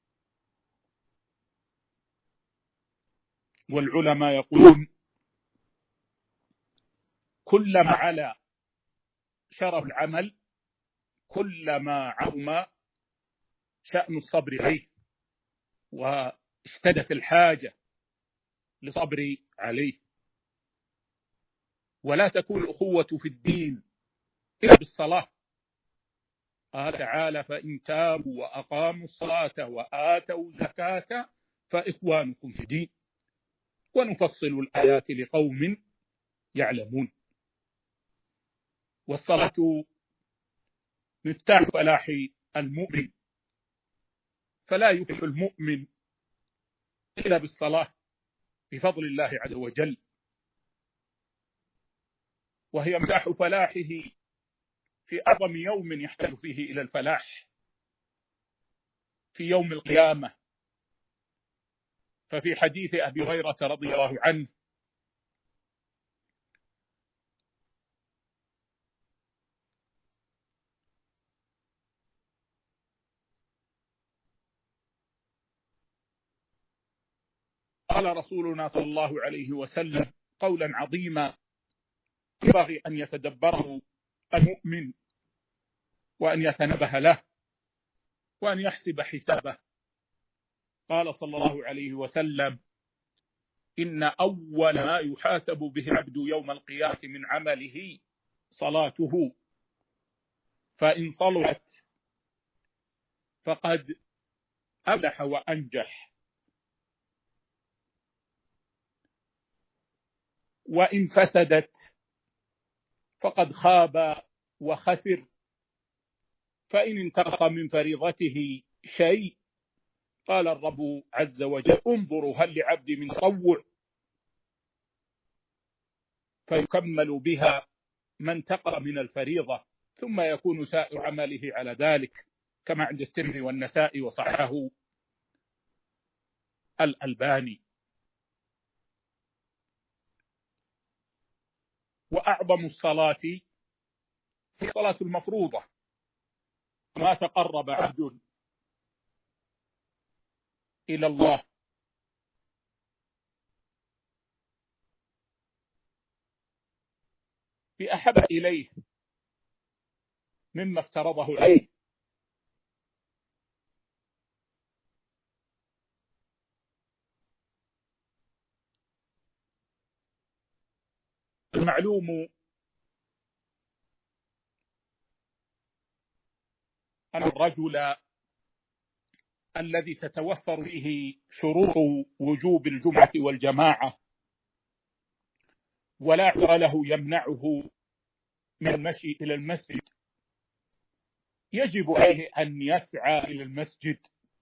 والعلماء يقولون كلما على شرف العمل كلما عظم شأن الصبر عليه، واشتدت الحاجة لصبر عليه. ولا تكون الأخوة في الدين إلا بالصلاة. قال تعالى: فإن تابوا وأقاموا الصلاة وآتوا الزكاة فإخوانكم في الدين. ونفصل الآيات لقوم يعلمون. والصلاة مفتاح فلاح المؤمن، فلا يفلح المؤمن إلا بالصلاة بفضل الله عز وجل. وهي مفتاح فلاحه في أعظم يوم يحتاج فيه إلى الفلاح، في يوم القيامة. ففي حديث أبي هريرة رضي الله عنه: قال رسولنا صلى الله عليه وسلم قولا عظيما ينبغي أن يتدبره المؤمن وأن يتنبه له وأن يحسب حسابه. قال صلى الله عليه وسلم: إن أول ما يحاسب به العبد يوم القيامة من عمله صلاته، فإن صلحت فقد أفلح وأنجح، وإن فسدت فقد خاب وخسر. فإن انتقص من فريضته شيء قال الرب عز وجل: انظروا هل لعبدي من تطوع، فيكمل بها ما انتقص من الفريضة، ثم يكون سائر عمله على ذلك، كما عند الترمذي والنسائي وصححه الألباني. وأعظم الصلاة هي الصلاة المفروضة. ما تقرب عبد إلى الله بأحب إليه مما افترضه عليه. المعلوم أن الرجل الذي تتوفر فيه شروط وجوب الجمعة والجماعة ولا عذر له يمنعه من المشي إلى المسجد، يجب عليه أن يسعى إلى المسجد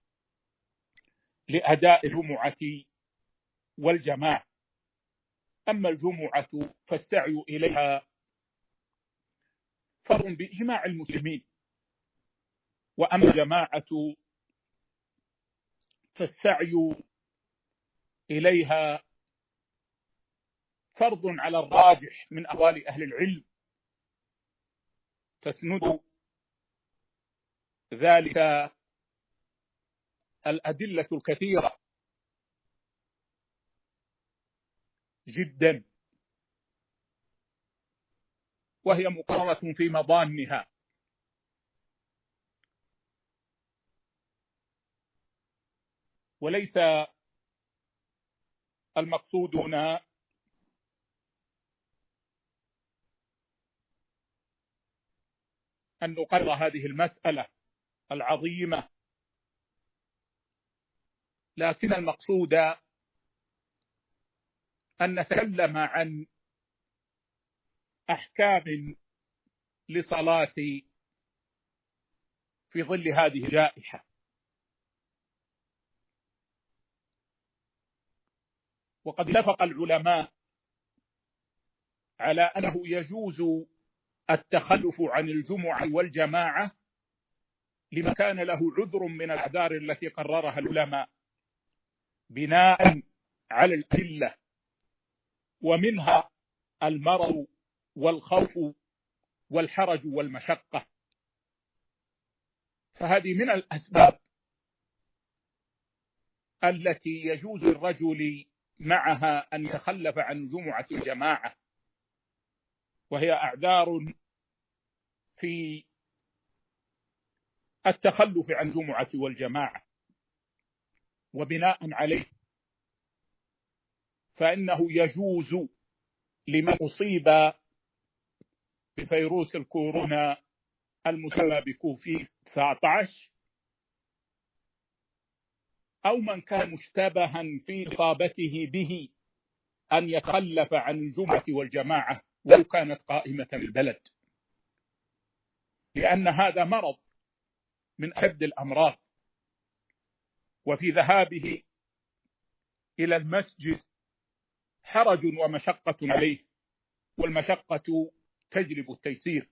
لأداء الجمعة والجماعة. أما الجمعة فالسعي إليها فرض بإجماع المسلمين، وأما الجماعة فالسعي إليها فرض على الراجح من أقوال أهل العلم، تسند ذلك الأدلة الكثيرة جدا، وهي مقررة في مضانها. وليس المقصود هنا أن نقرر هذه المسألة العظيمة، لكن المقصود أن نتكلم عن أحكام لصلاة في ظل هذه الجائحة. وقد اتفق العلماء على أنه يجوز التخلف عن الجمعة والجماعة لمن كان له عذر من الأعذار التي قررها العلماء بناء على الأدلة، ومنها المرض والخوف والحرج والمشقة. فهذه من الأسباب التي يجوز الرجل معها أن يتخلف عن جمعة الجماعة، وهي أعذار في التخلف عن جمعة والجماعة. وبناء عليه فإنه يجوز لمن أصيب بفيروس الكورونا المسمى بكوفيد تسعة عشر أو من كان مشتبها في إصابته به أن يتخلف عن الجمعة والجماعة ولو كانت قائمة البلد، لأن هذا مرض من أشد الأمراض، وفي ذهابه إلى المسجد حرج ومشقة عليه، والمشقة تجلب التيسير.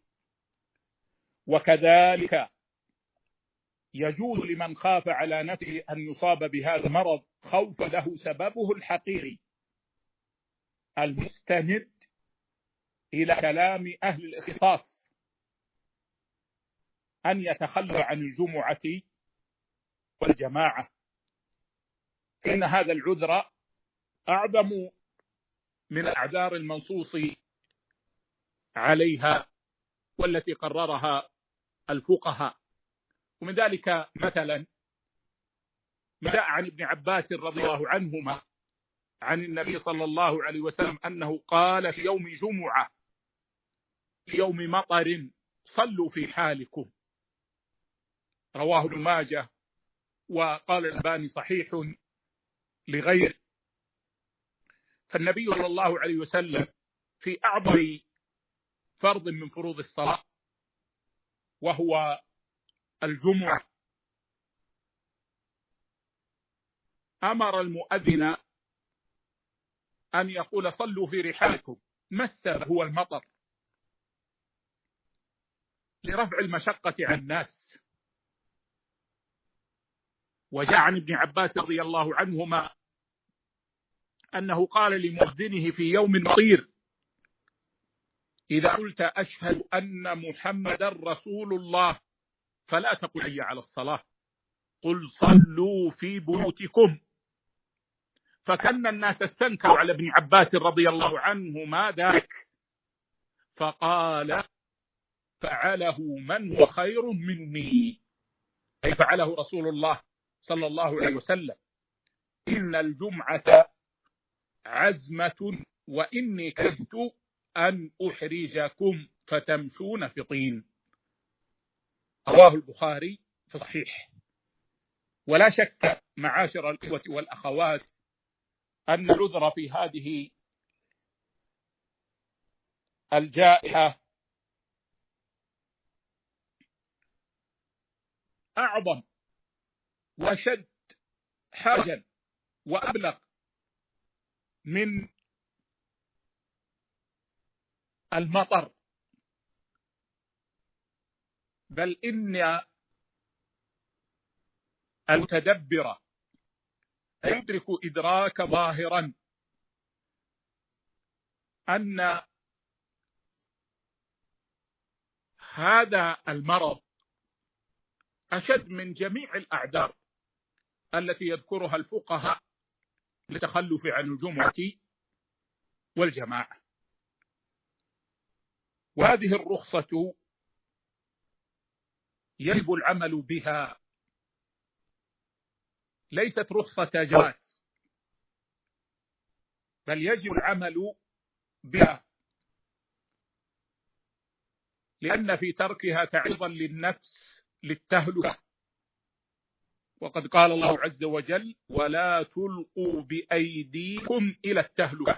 وكذلك يجوز لمن خاف على نفسه أن يصاب بهذا المرض خوف له سببه الحقيقي المستند إلى كلام أهل الاختصاص أن يتخلى عن الجمعة والجماعة، إن هذا العذر أعظم من الأعذار المنصوص عليها والتي قررها الفقهاء. ومن ذلك مثلا ما جاء عن ابن عباس رضي الله عنهما عن النبي صلى الله عليه وسلم أنه قال في يوم جمعة في يوم مطر صلوا في حالكم، رواه ابن ماجه، وقال الألباني صحيح لغيره. فالنبي صلى الله عليه وسلم في أعظم فرض من فروض الصلاة وهو الجمعة أمر المؤذن أن يقول صلوا في رحالكم، ما السبب؟ هو المطر، لرفع المشقة عن الناس. وجاء عن ابن عباس رضي الله عنهما أنه قال لمؤذنه في يوم مطير إذا قلت أشهد أن محمدا رسول الله فلا تقل حي على الصلاة، قل صلوا في بيوتكم. فكان الناس استنكروا على ابن عباس رضي الله عنه ما ذاك، فقال فعله من هو خير مني، أي فعله رسول الله صلى الله عليه وسلم، إن الجمعة عزمة وإني كدت أن أحرجكم فتمشون في طين، رواه البخاري في الصحيح. ولا شك معاشر الإخوة والأخوات أن العذر في هذه الجائحة أعظم وأشد حرجا وأبلغ من المطر، بل إن المتدبر يدرك إدراك ظاهرا أن هذا المرض أشد من جميع الأعذار التي يذكرها الفقهاء للتخلف عن الجمعة والجماعة. وهذه الرخصة يجب العمل بها، ليست رخصة جواز، بل يجب العمل بها، لأن في تركها تعريضا للنفس للتهلكة. وقد قال الله عز وجل: ولا تلقوا بأيديكم إلى التهلكة.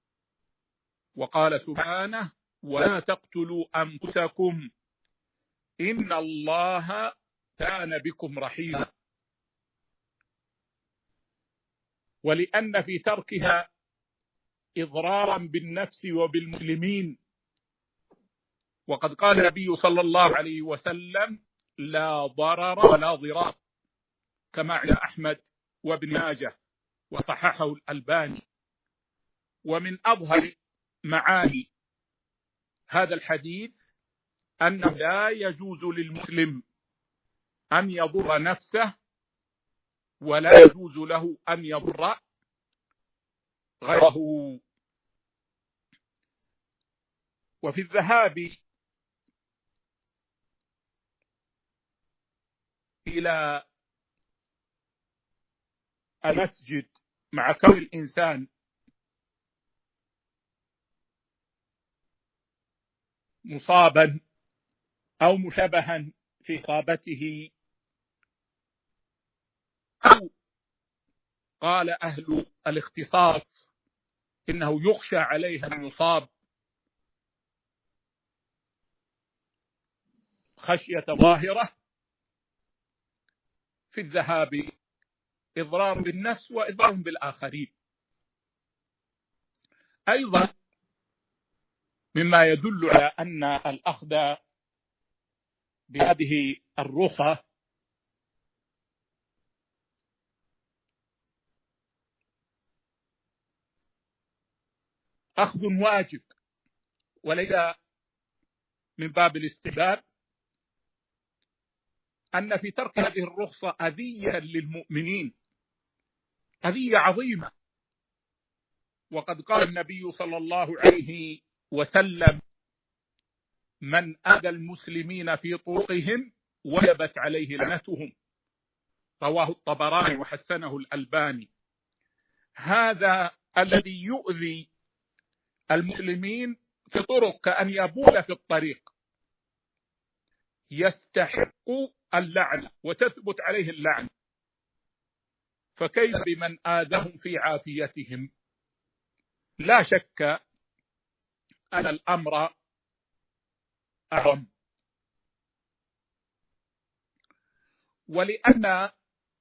وقال سبحانه: ولا تقتلوا أنفسكم إن الله كان بكم رحيما. ولأن في تركها إضرارا بالنفس وبالمسلمين. وقد قال النبي صلى الله عليه وسلم: لا ضرر ولا ضرار، كما عند أحمد وابن ماجه وصححه الألباني. ومن أظهر معاني هذا الحديث أنه لا يجوز للمسلم أن يضر نفسه، ولا يجوز له أن يضر غيره. وفي الذهاب إلى المسجد مع كون الإنسان مصابا أو مشبها في إصابته، أو قال أهل الاختصاص إنه يخشى عليه أن يصاب خشية ظاهرة، في الذهاب إضرار بالنفس وإضرار بالآخرين. أيضا مما يدل على أن الأخذ بهذه الرخصة أخذ واجب وليس من باب الاستحباب، أن في ترك هذه الرخصة أذية للمؤمنين، أذية عظيمة. وقد قال النبي صلى الله عليه وسلم: من أذى المسلمين في طرقهم وجبت عليه لعنتهم. رواه الطبراني وحسنه الألباني. هذا الذي يؤذي المسلمين في طرق كأن يبول في الطريق يستحق اللعنة وتثبت عليه اللعنة، فكيف بمن آذهم في عافيتهم؟ لا شك أن الأمر أعظم. ولأن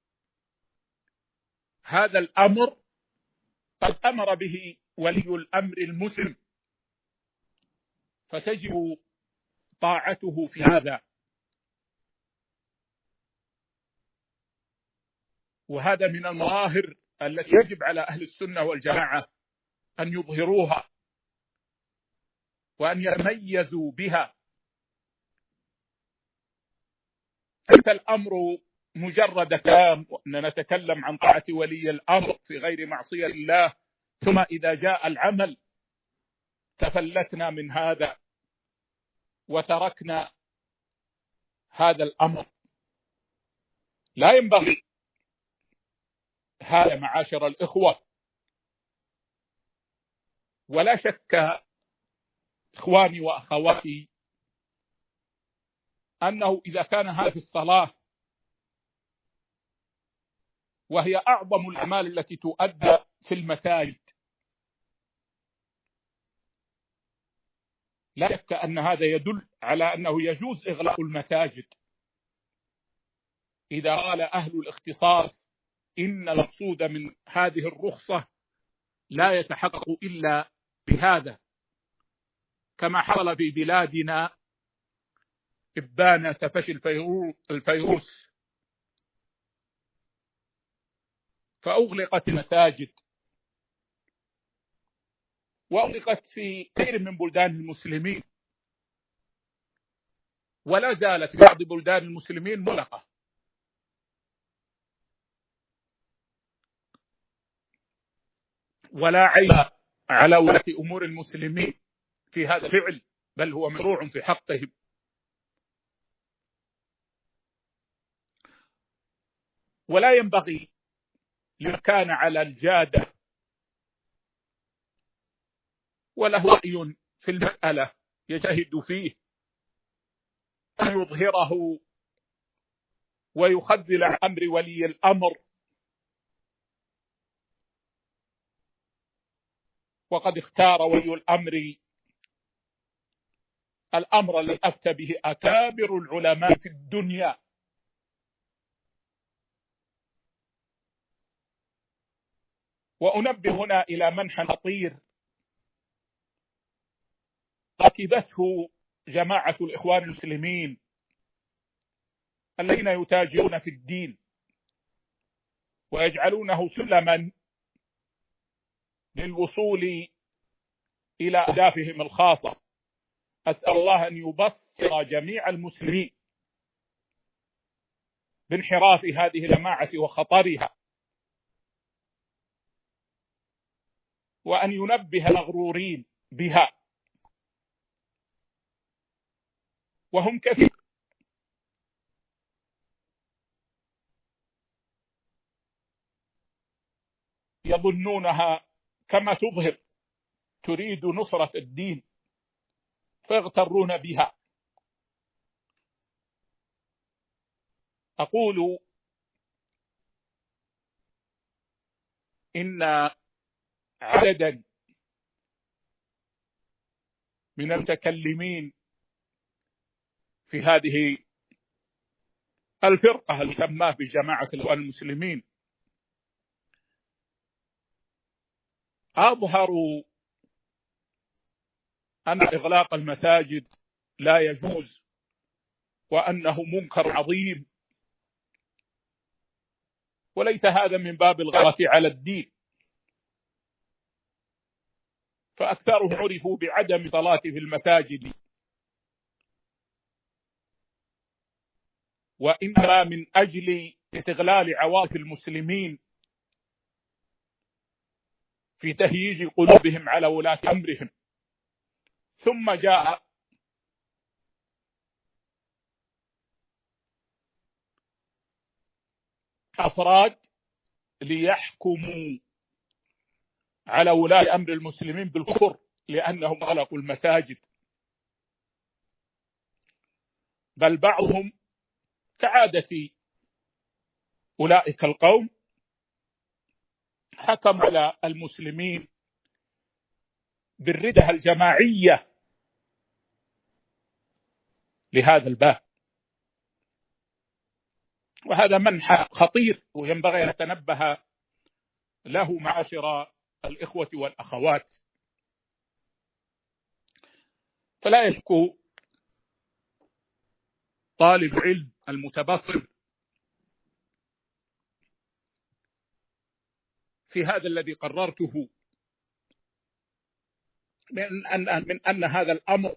هذا الأمر قد أمر به ولي الأمر المسلم، فتجب طاعته في هذا. وهذا من المظاهر التي يجب على أهل السنة والجماعة أن يظهروها وأن يتميزوا بها. ليس الأمر مجرد كلام وأن نتكلم عن طاعة ولي الأمر في غير معصية الله، ثم إذا جاء العمل تفلتنا من هذا وتركنا هذا الأمر. لا ينبغي هذا معاشر الإخوة. ولا شك إخواني وأخواتي أنه إذا كان هذا في الصلاة، وهي أعظم الأعمال التي تؤدى في المساجد، لا شك أن هذا يدل على أنه يجوز إغلاق المساجد. إذا قال أهل الاختصاص إن المقصود من هذه الرخصة لا يتحقق إلا بهذا، كما حصل في بلادنا إبان تفشي الفيروس فأغلقت المساجد، وأغلقت في كثير من بلدان المسلمين، ولا زالت بعض بلدان المسلمين مغلقة. ولا عيب على ولاة أمور المسلمين في هذا الفعل، بل هو مشروع في حقهم. ولا ينبغي لمن كان على الجادة وله رأي في المسألة يجتهد فيه أن يظهره ويخذل عن أمر ولي الأمر، وقد اختار ولي الأمر الأمر الذي أفتى به أكابر العلماء في الدنيا. وأنبه هنا إلى منحى خطير ركبته جماعة الإخوان المسلمين الذين يتاجرون في الدين ويجعلونه سلما للوصول إلى أهدافهم الخاصة. أسأل الله أن يبصر جميع المسلمين بانحراف هذه الجماعة وخطرها، وأن ينبه المغرورين بها، وهم كثير. يظنونها كما تظهر تريد نصرة الدين فيغترون بها. أقول إن عددا من المتكلمين في هذه الفرقة المسماة بجماعة الإخوان المسلمين أظهروا أن إغلاق المساجد لا يجوز وأنه منكر عظيم، وليس هذا من باب الغلط على الدين، فأكثرهم عرفوا بعدم صلاة في المساجد، وإنما من أجل استغلال عواطف المسلمين في تهييج قلوبهم على ولاة أمرهم. ثم جاء أفراد ليحكموا على ولاة أمر المسلمين بالكفر لأنهم غلقوا المساجد، بل بعضهم كعادة أولئك القوم حكم على المسلمين بالردة الجماعية لهذا الباب، وهذا منحى خطير وينبغي أن نتنبه له معاشر الإخوة والأخوات. فلا يشكو طالب علم المتبصر في هذا الذي قررته من أن, من أن هذا الأمر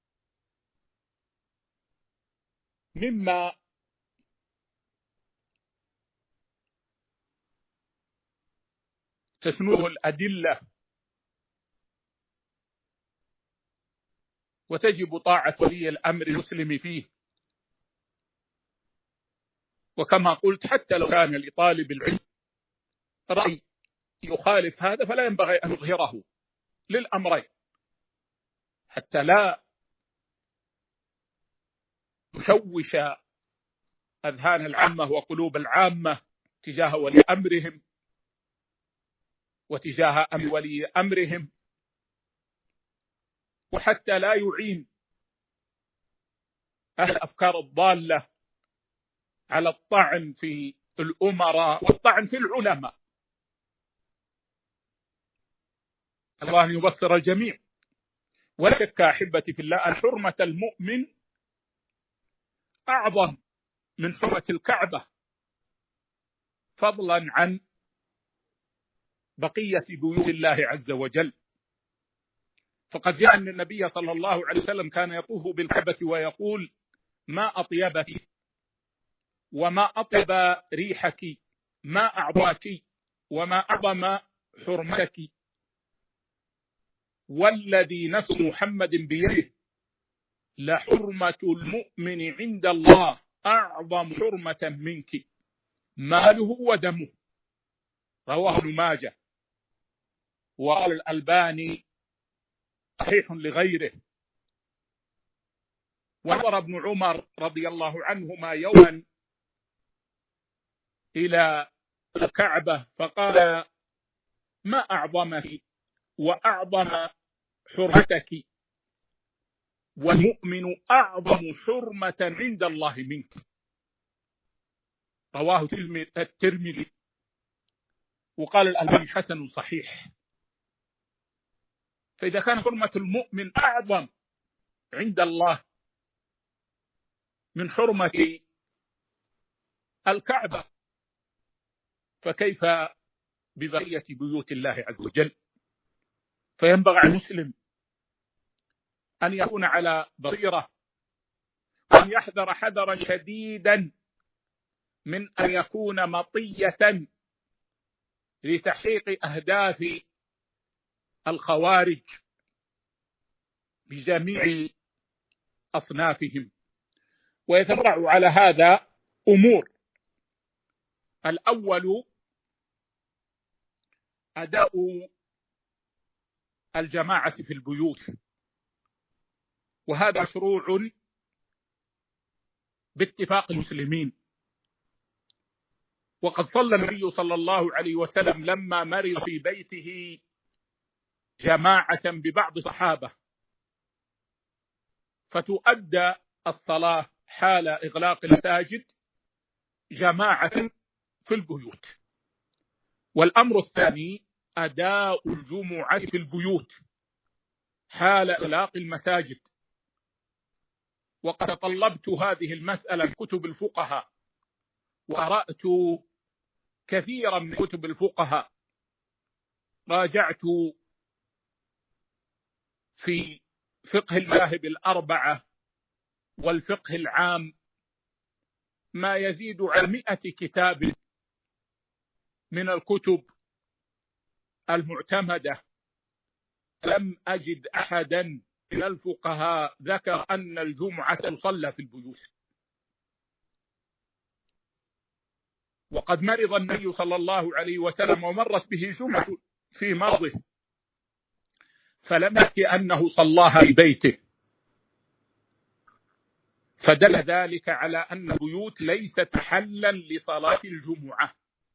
مما تسنده الأدلة وتجب طاعة ولي الأمر المسلم فيه. وكما قلت حتى لو كان لطالب العلم رأي يخالف هذا فلا ينبغي أن يظهره للأمرين، حتى لا يشوش أذهان العامة وقلوب العامة تجاه ولي أمرهم وتجاه أمر ولي أمرهم، وحتى لا يعين أهل الأفكار الضالة على الطعن في الأمراء والطعن في العلماء. الله أن يبصر الجميع. ولا شك أحبتي في الله أن حرمة المؤمن أعظم من حرمة الكعبة، فضلا عن بقية بيوت الله عز وجل. فقد جاء أن النبي صلى الله عليه وسلم كان يطوف بالكعبة ويقول: ما أطيبك وما أطيب ريحك، ما أعظمك وما أعظم حرمتك، والذي نفس محمد بيده لحرمة المؤمن عند الله أعظم حرمة منك، ماله ودمه. رواه ابن ماجه، وقال الألباني صحيح لغيره. ونظر ابن عمر رضي الله عنهما يوما إلى الكعبة فقال: ما أعظمك وأعظم حرمتك، والمؤمن أعظم حرمة عند الله منك. رواه الترمذي، وقال الألباني حسن صحيح. فإذا كان حرمة المؤمن أعظم عند الله من حرمة الكعبة، فكيف ببقية بيوت الله عز وجل؟ فينبغي على المسلم أن يكون على بصيرة، وأن يحذر حذرا شديدا من أن يكون مطية لتحقيق أهداف الخوارج بجميع أصنافهم. ويتفرع على هذا أمور: الأول أداء الجماعة في البيوت، وهذا مشروع باتفاق المسلمين. وقد صلى النبي صلى الله عليه وسلم لما مرض في بيته جماعة ببعض الصحابة، فتؤدى الصلاة حال إغلاق المساجد جماعة في البيوت. والأمر الثاني أداء الجمعة في البيوت حال إغلاق المساجد. وقد طلبت هذه المسألة في كتب الفقهاء، وقرأت كثيرا من كتب الفقهاء، راجعت في فقه المذاهب الأربعة والفقه العام ما يزيد عن مئة كتاب من الكتب المعتمدة، لم أجد أحدا من الفقهاء ذكر أن الجمعة تصلى في البيوت. وقد مرض النبي صلى الله عليه وسلم ومرت به جمعة في مرضه، فلم يأتي أنه صلاها في بيته، فدل ذلك على أن البيوت ليست حلا لصلاة الجمعة،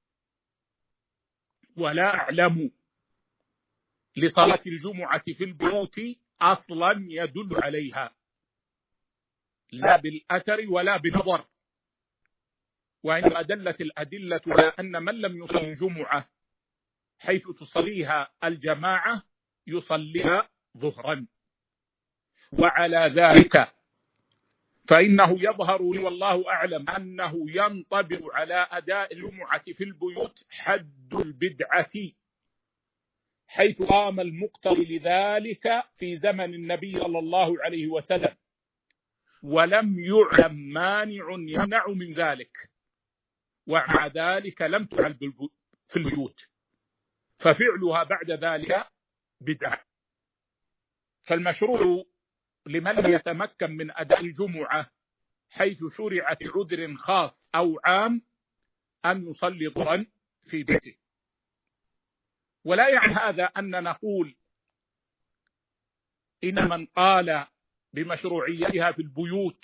ولا أعلم لصلاة الجمعة في البيوت أصلا يدل عليها، لا بالأثر ولا بالنظر. وإنما دلت الأدلة على أن من لم يصلي الجمعة حيث تصليها الجماعة يصليها ظهرا. وعلى ذلك فإنه يظهر لي والله أعلم أنه ينطبق على أداء الجمعة في البيوت حد البدعة، حيث قام المقتضي لذلك في زمن النبي صلى الله عليه وسلم، ولم يعلم مانع يمنع من ذلك، ومع ذلك لم تعل في البيوت، ففعلها بعد ذلك بدعة. فالمشروع لمن لم يتمكن من أداء الجمعة حيث شرعت عذر خاص أو عام أن يصلي ظهرا في بيته. ولا يعني هذا أن نقول إن من قال بمشروعيتها في البيوت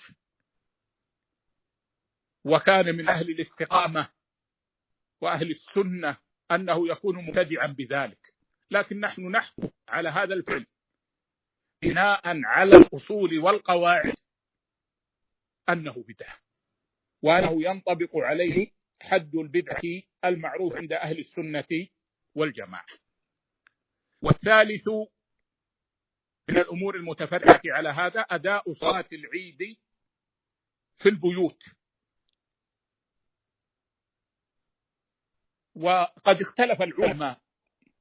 وكان من أهل الاستقامة وأهل السنة أنه يكون مبتدعا بذلك، لكن نحن نحكم على هذا الفعل بناء على الأصول والقواعد أنه بدعة، وأنه ينطبق عليه حد البدعة المعروف عند أهل السنة والجماعة. والثالث من الأمور المتفرعة على هذا أداء صلاة العيد في البيوت. وقد اختلف العلماء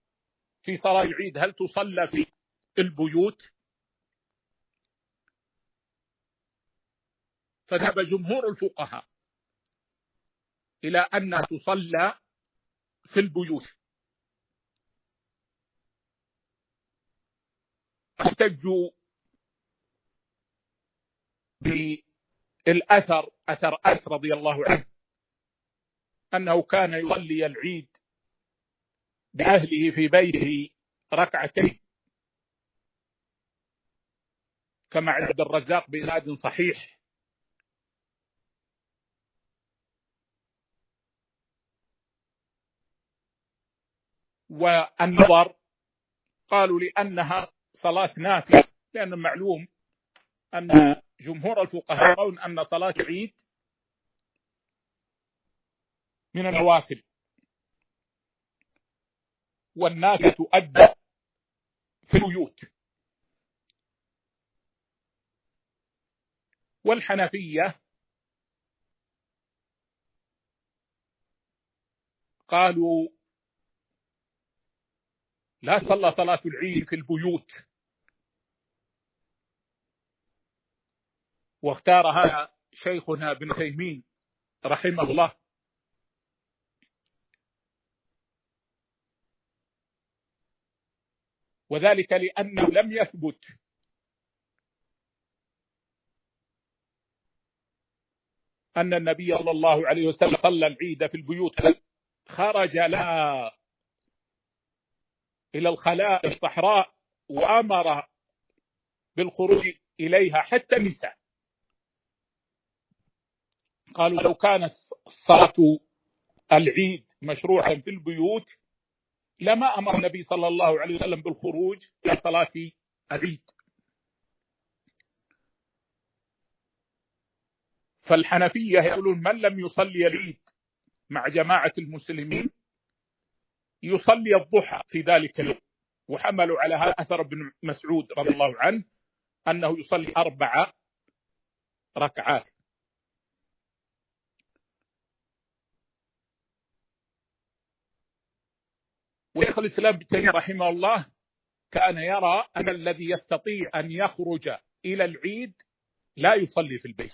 في صلاة العيد هل تصلى في البيوت؟ فذهب جمهور الفقهاء إلى أنها تصلى في البيوت، احتجوا بالأثر أثر أنس رضي الله عنه أنه كان يصلي العيد بأهله في بيته ركعتين، كما عند عبد الرزاق بإسناد صحيح. والنظر قالوا لأنها صلاة نافلة، لأن معلوم أن جمهور الفقهاء يرون أن صلاة العيد من النوافل، والنافلة تؤدى في البيوت. والحنفية قالوا لا تصلى صلاة العيد في البيوت، واختارها شيخنا ابن تيمية رحمه الله. وذلك لأنه لم يثبت أن النبي صلى الله عليه وسلم صلى العيد في البيوت، خرج لها إلى الخلاء الصحراء وأمر بالخروج إليها حتى النساء. قالوا لو كانت صلاة العيد مشروعا في البيوت لما أمر النبي صلى الله عليه وسلم بالخروج إلى صلاة العيد. فالحنفية يقولون من لم يصلي العيد مع جماعة المسلمين يصلي الضحى في ذلك اليوم، وحملوا على هذا أثر ابن مسعود رضي الله عنه أنه يصلي أربع ركعات. وشيخ الإسلام ابن تيمية رحمه الله كان يرى أن الذي يستطيع أن يخرج إلى العيد لا يصلي في البيت،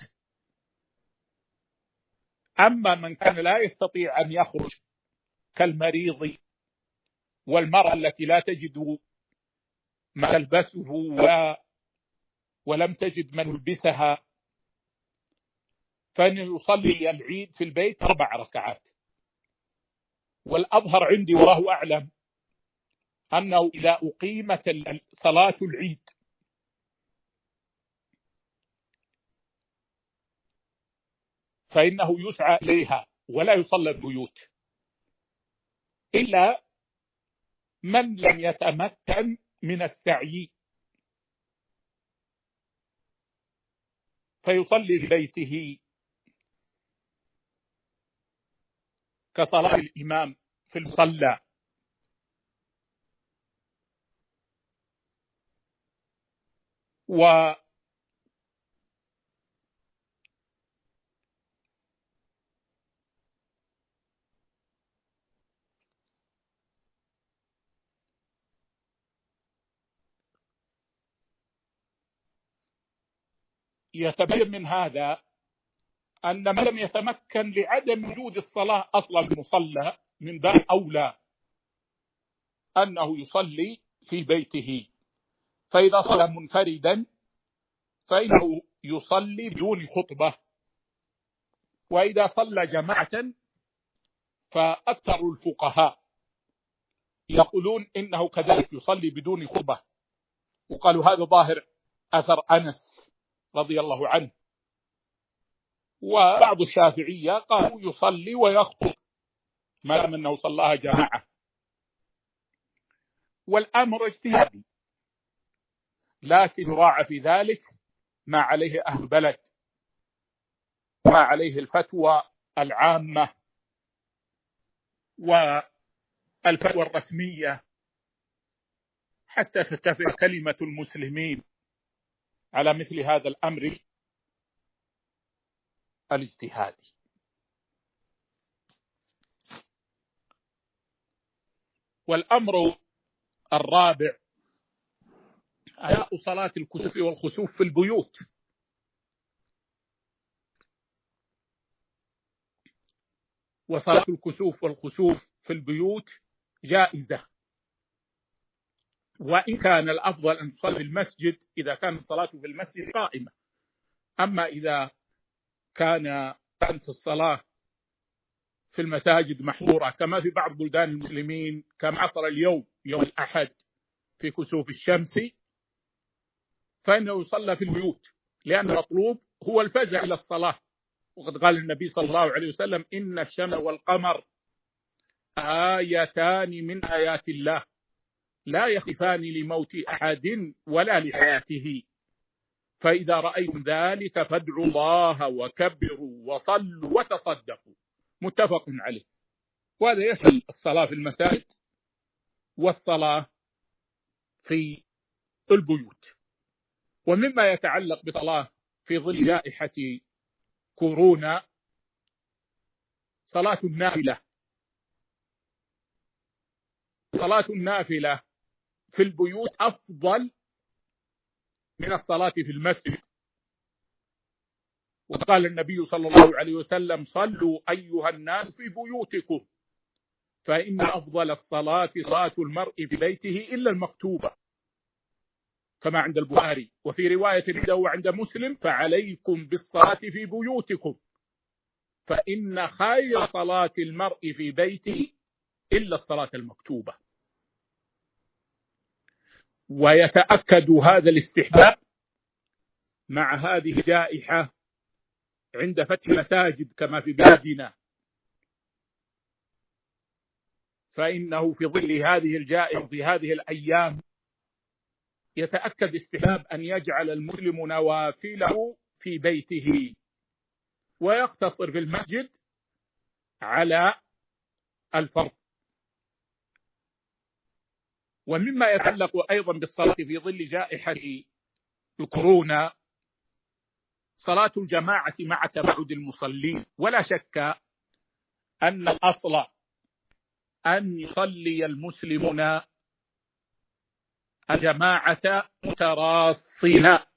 أما من كان لا يستطيع أن يخرج كالمريض والمرأة التي لا تجد ما تلبسه و... ولم تجد من يلبسها، فإن يصلي العيد في البيت أربع ركعات. والأظهر عندي والله أعلم أنه إذا أقيمت صلاة العيد فإنه يسعى إليها ولا يصلى البيوت، إلا من لم يتمكن من السعي فيصلي في بيته كصلاة الإمام في المصلى. و يتبين من هذا أن من لم يتمكن لعدم وجود الصلاة أصلا المصلى من باب أولى أنه يصلي في بيته. فإذا صلى منفردا فإنه يصلي بدون خطبة، وإذا صلى جماعة فأكثر الفقهاء يقولون إنه كذلك يصلي بدون خطبة، وقالوا هذا ظاهر أثر أنس رضي الله عنه. وبعض الشافعية قالوا يصلي ويخطب ما دام أنه صلاها جماعة. والأمر اجتهادي، لكن يراعى في ذلك ما عليه أهل البلد، ما عليه الفتوى العامة والفتوى الرسمية، حتى تتفق كلمة المسلمين على مثل هذا الأمر الاجتهادي. والأمر الرابع أداء صلاة الكسوف والخسوف في البيوت. وصلاة الكسوف والخسوف في البيوت جائزة، وإن كان الأفضل أن تصلي في المسجد إذا كانت الصلاة في المسجد قائمة. أما إذا كان كانت الصلاة في المساجد محظورة كما في بعض بلدان المسلمين كما حصل اليوم يوم الأحد في كسوف الشمس، فإنه يصلى في البيوت، لأن المطلوب هو الفزع إلى الصلاة. وقد قال النبي صلى الله عليه وسلم: إن الشمس والقمر آيتان من آيات الله لا يخفان لموت أحد ولا لحياته، فإذا رأيتم ذلك فادعوا الله وكبروا وصلوا وتصدقوا. متفق عليه. وهذا يشمل الصلاة في المساجد والصلاة في البيوت. ومما يتعلق بالصلاة في ظل جائحة كورونا صلاة النافلة. صلاة النافلة في البيوت أفضل من الصلاة في المسجد. وقال النبي صلى الله عليه وسلم: صلوا أيها الناس في بيوتكم فإن أفضل الصلاة صلاة المرء في بيته إلا المكتوبة، كما عند البخاري. وفي رواية عنده عند مسلم: فعليكم بالصلاة في بيوتكم فإن خير صلاة المرء في بيته إلا الصلاة المكتوبة. ويتأكد هذا الاستحباب مع هذه الجائحة عند فتح مساجد كما في بلادنا، فإنه في ظل هذه الجائحة في هذه الأيام يتأكد استحباب أن يجعل المسلم نوافله في بيته ويقتصر في المسجد على الفرض. ومما يتعلق أيضا بالصلاة في ظل جائحة الكورونا صلاة الجماعة مع تباعد المصلين. ولا شك أن الأصل أن يصلي المسلمون الجماعة متراصين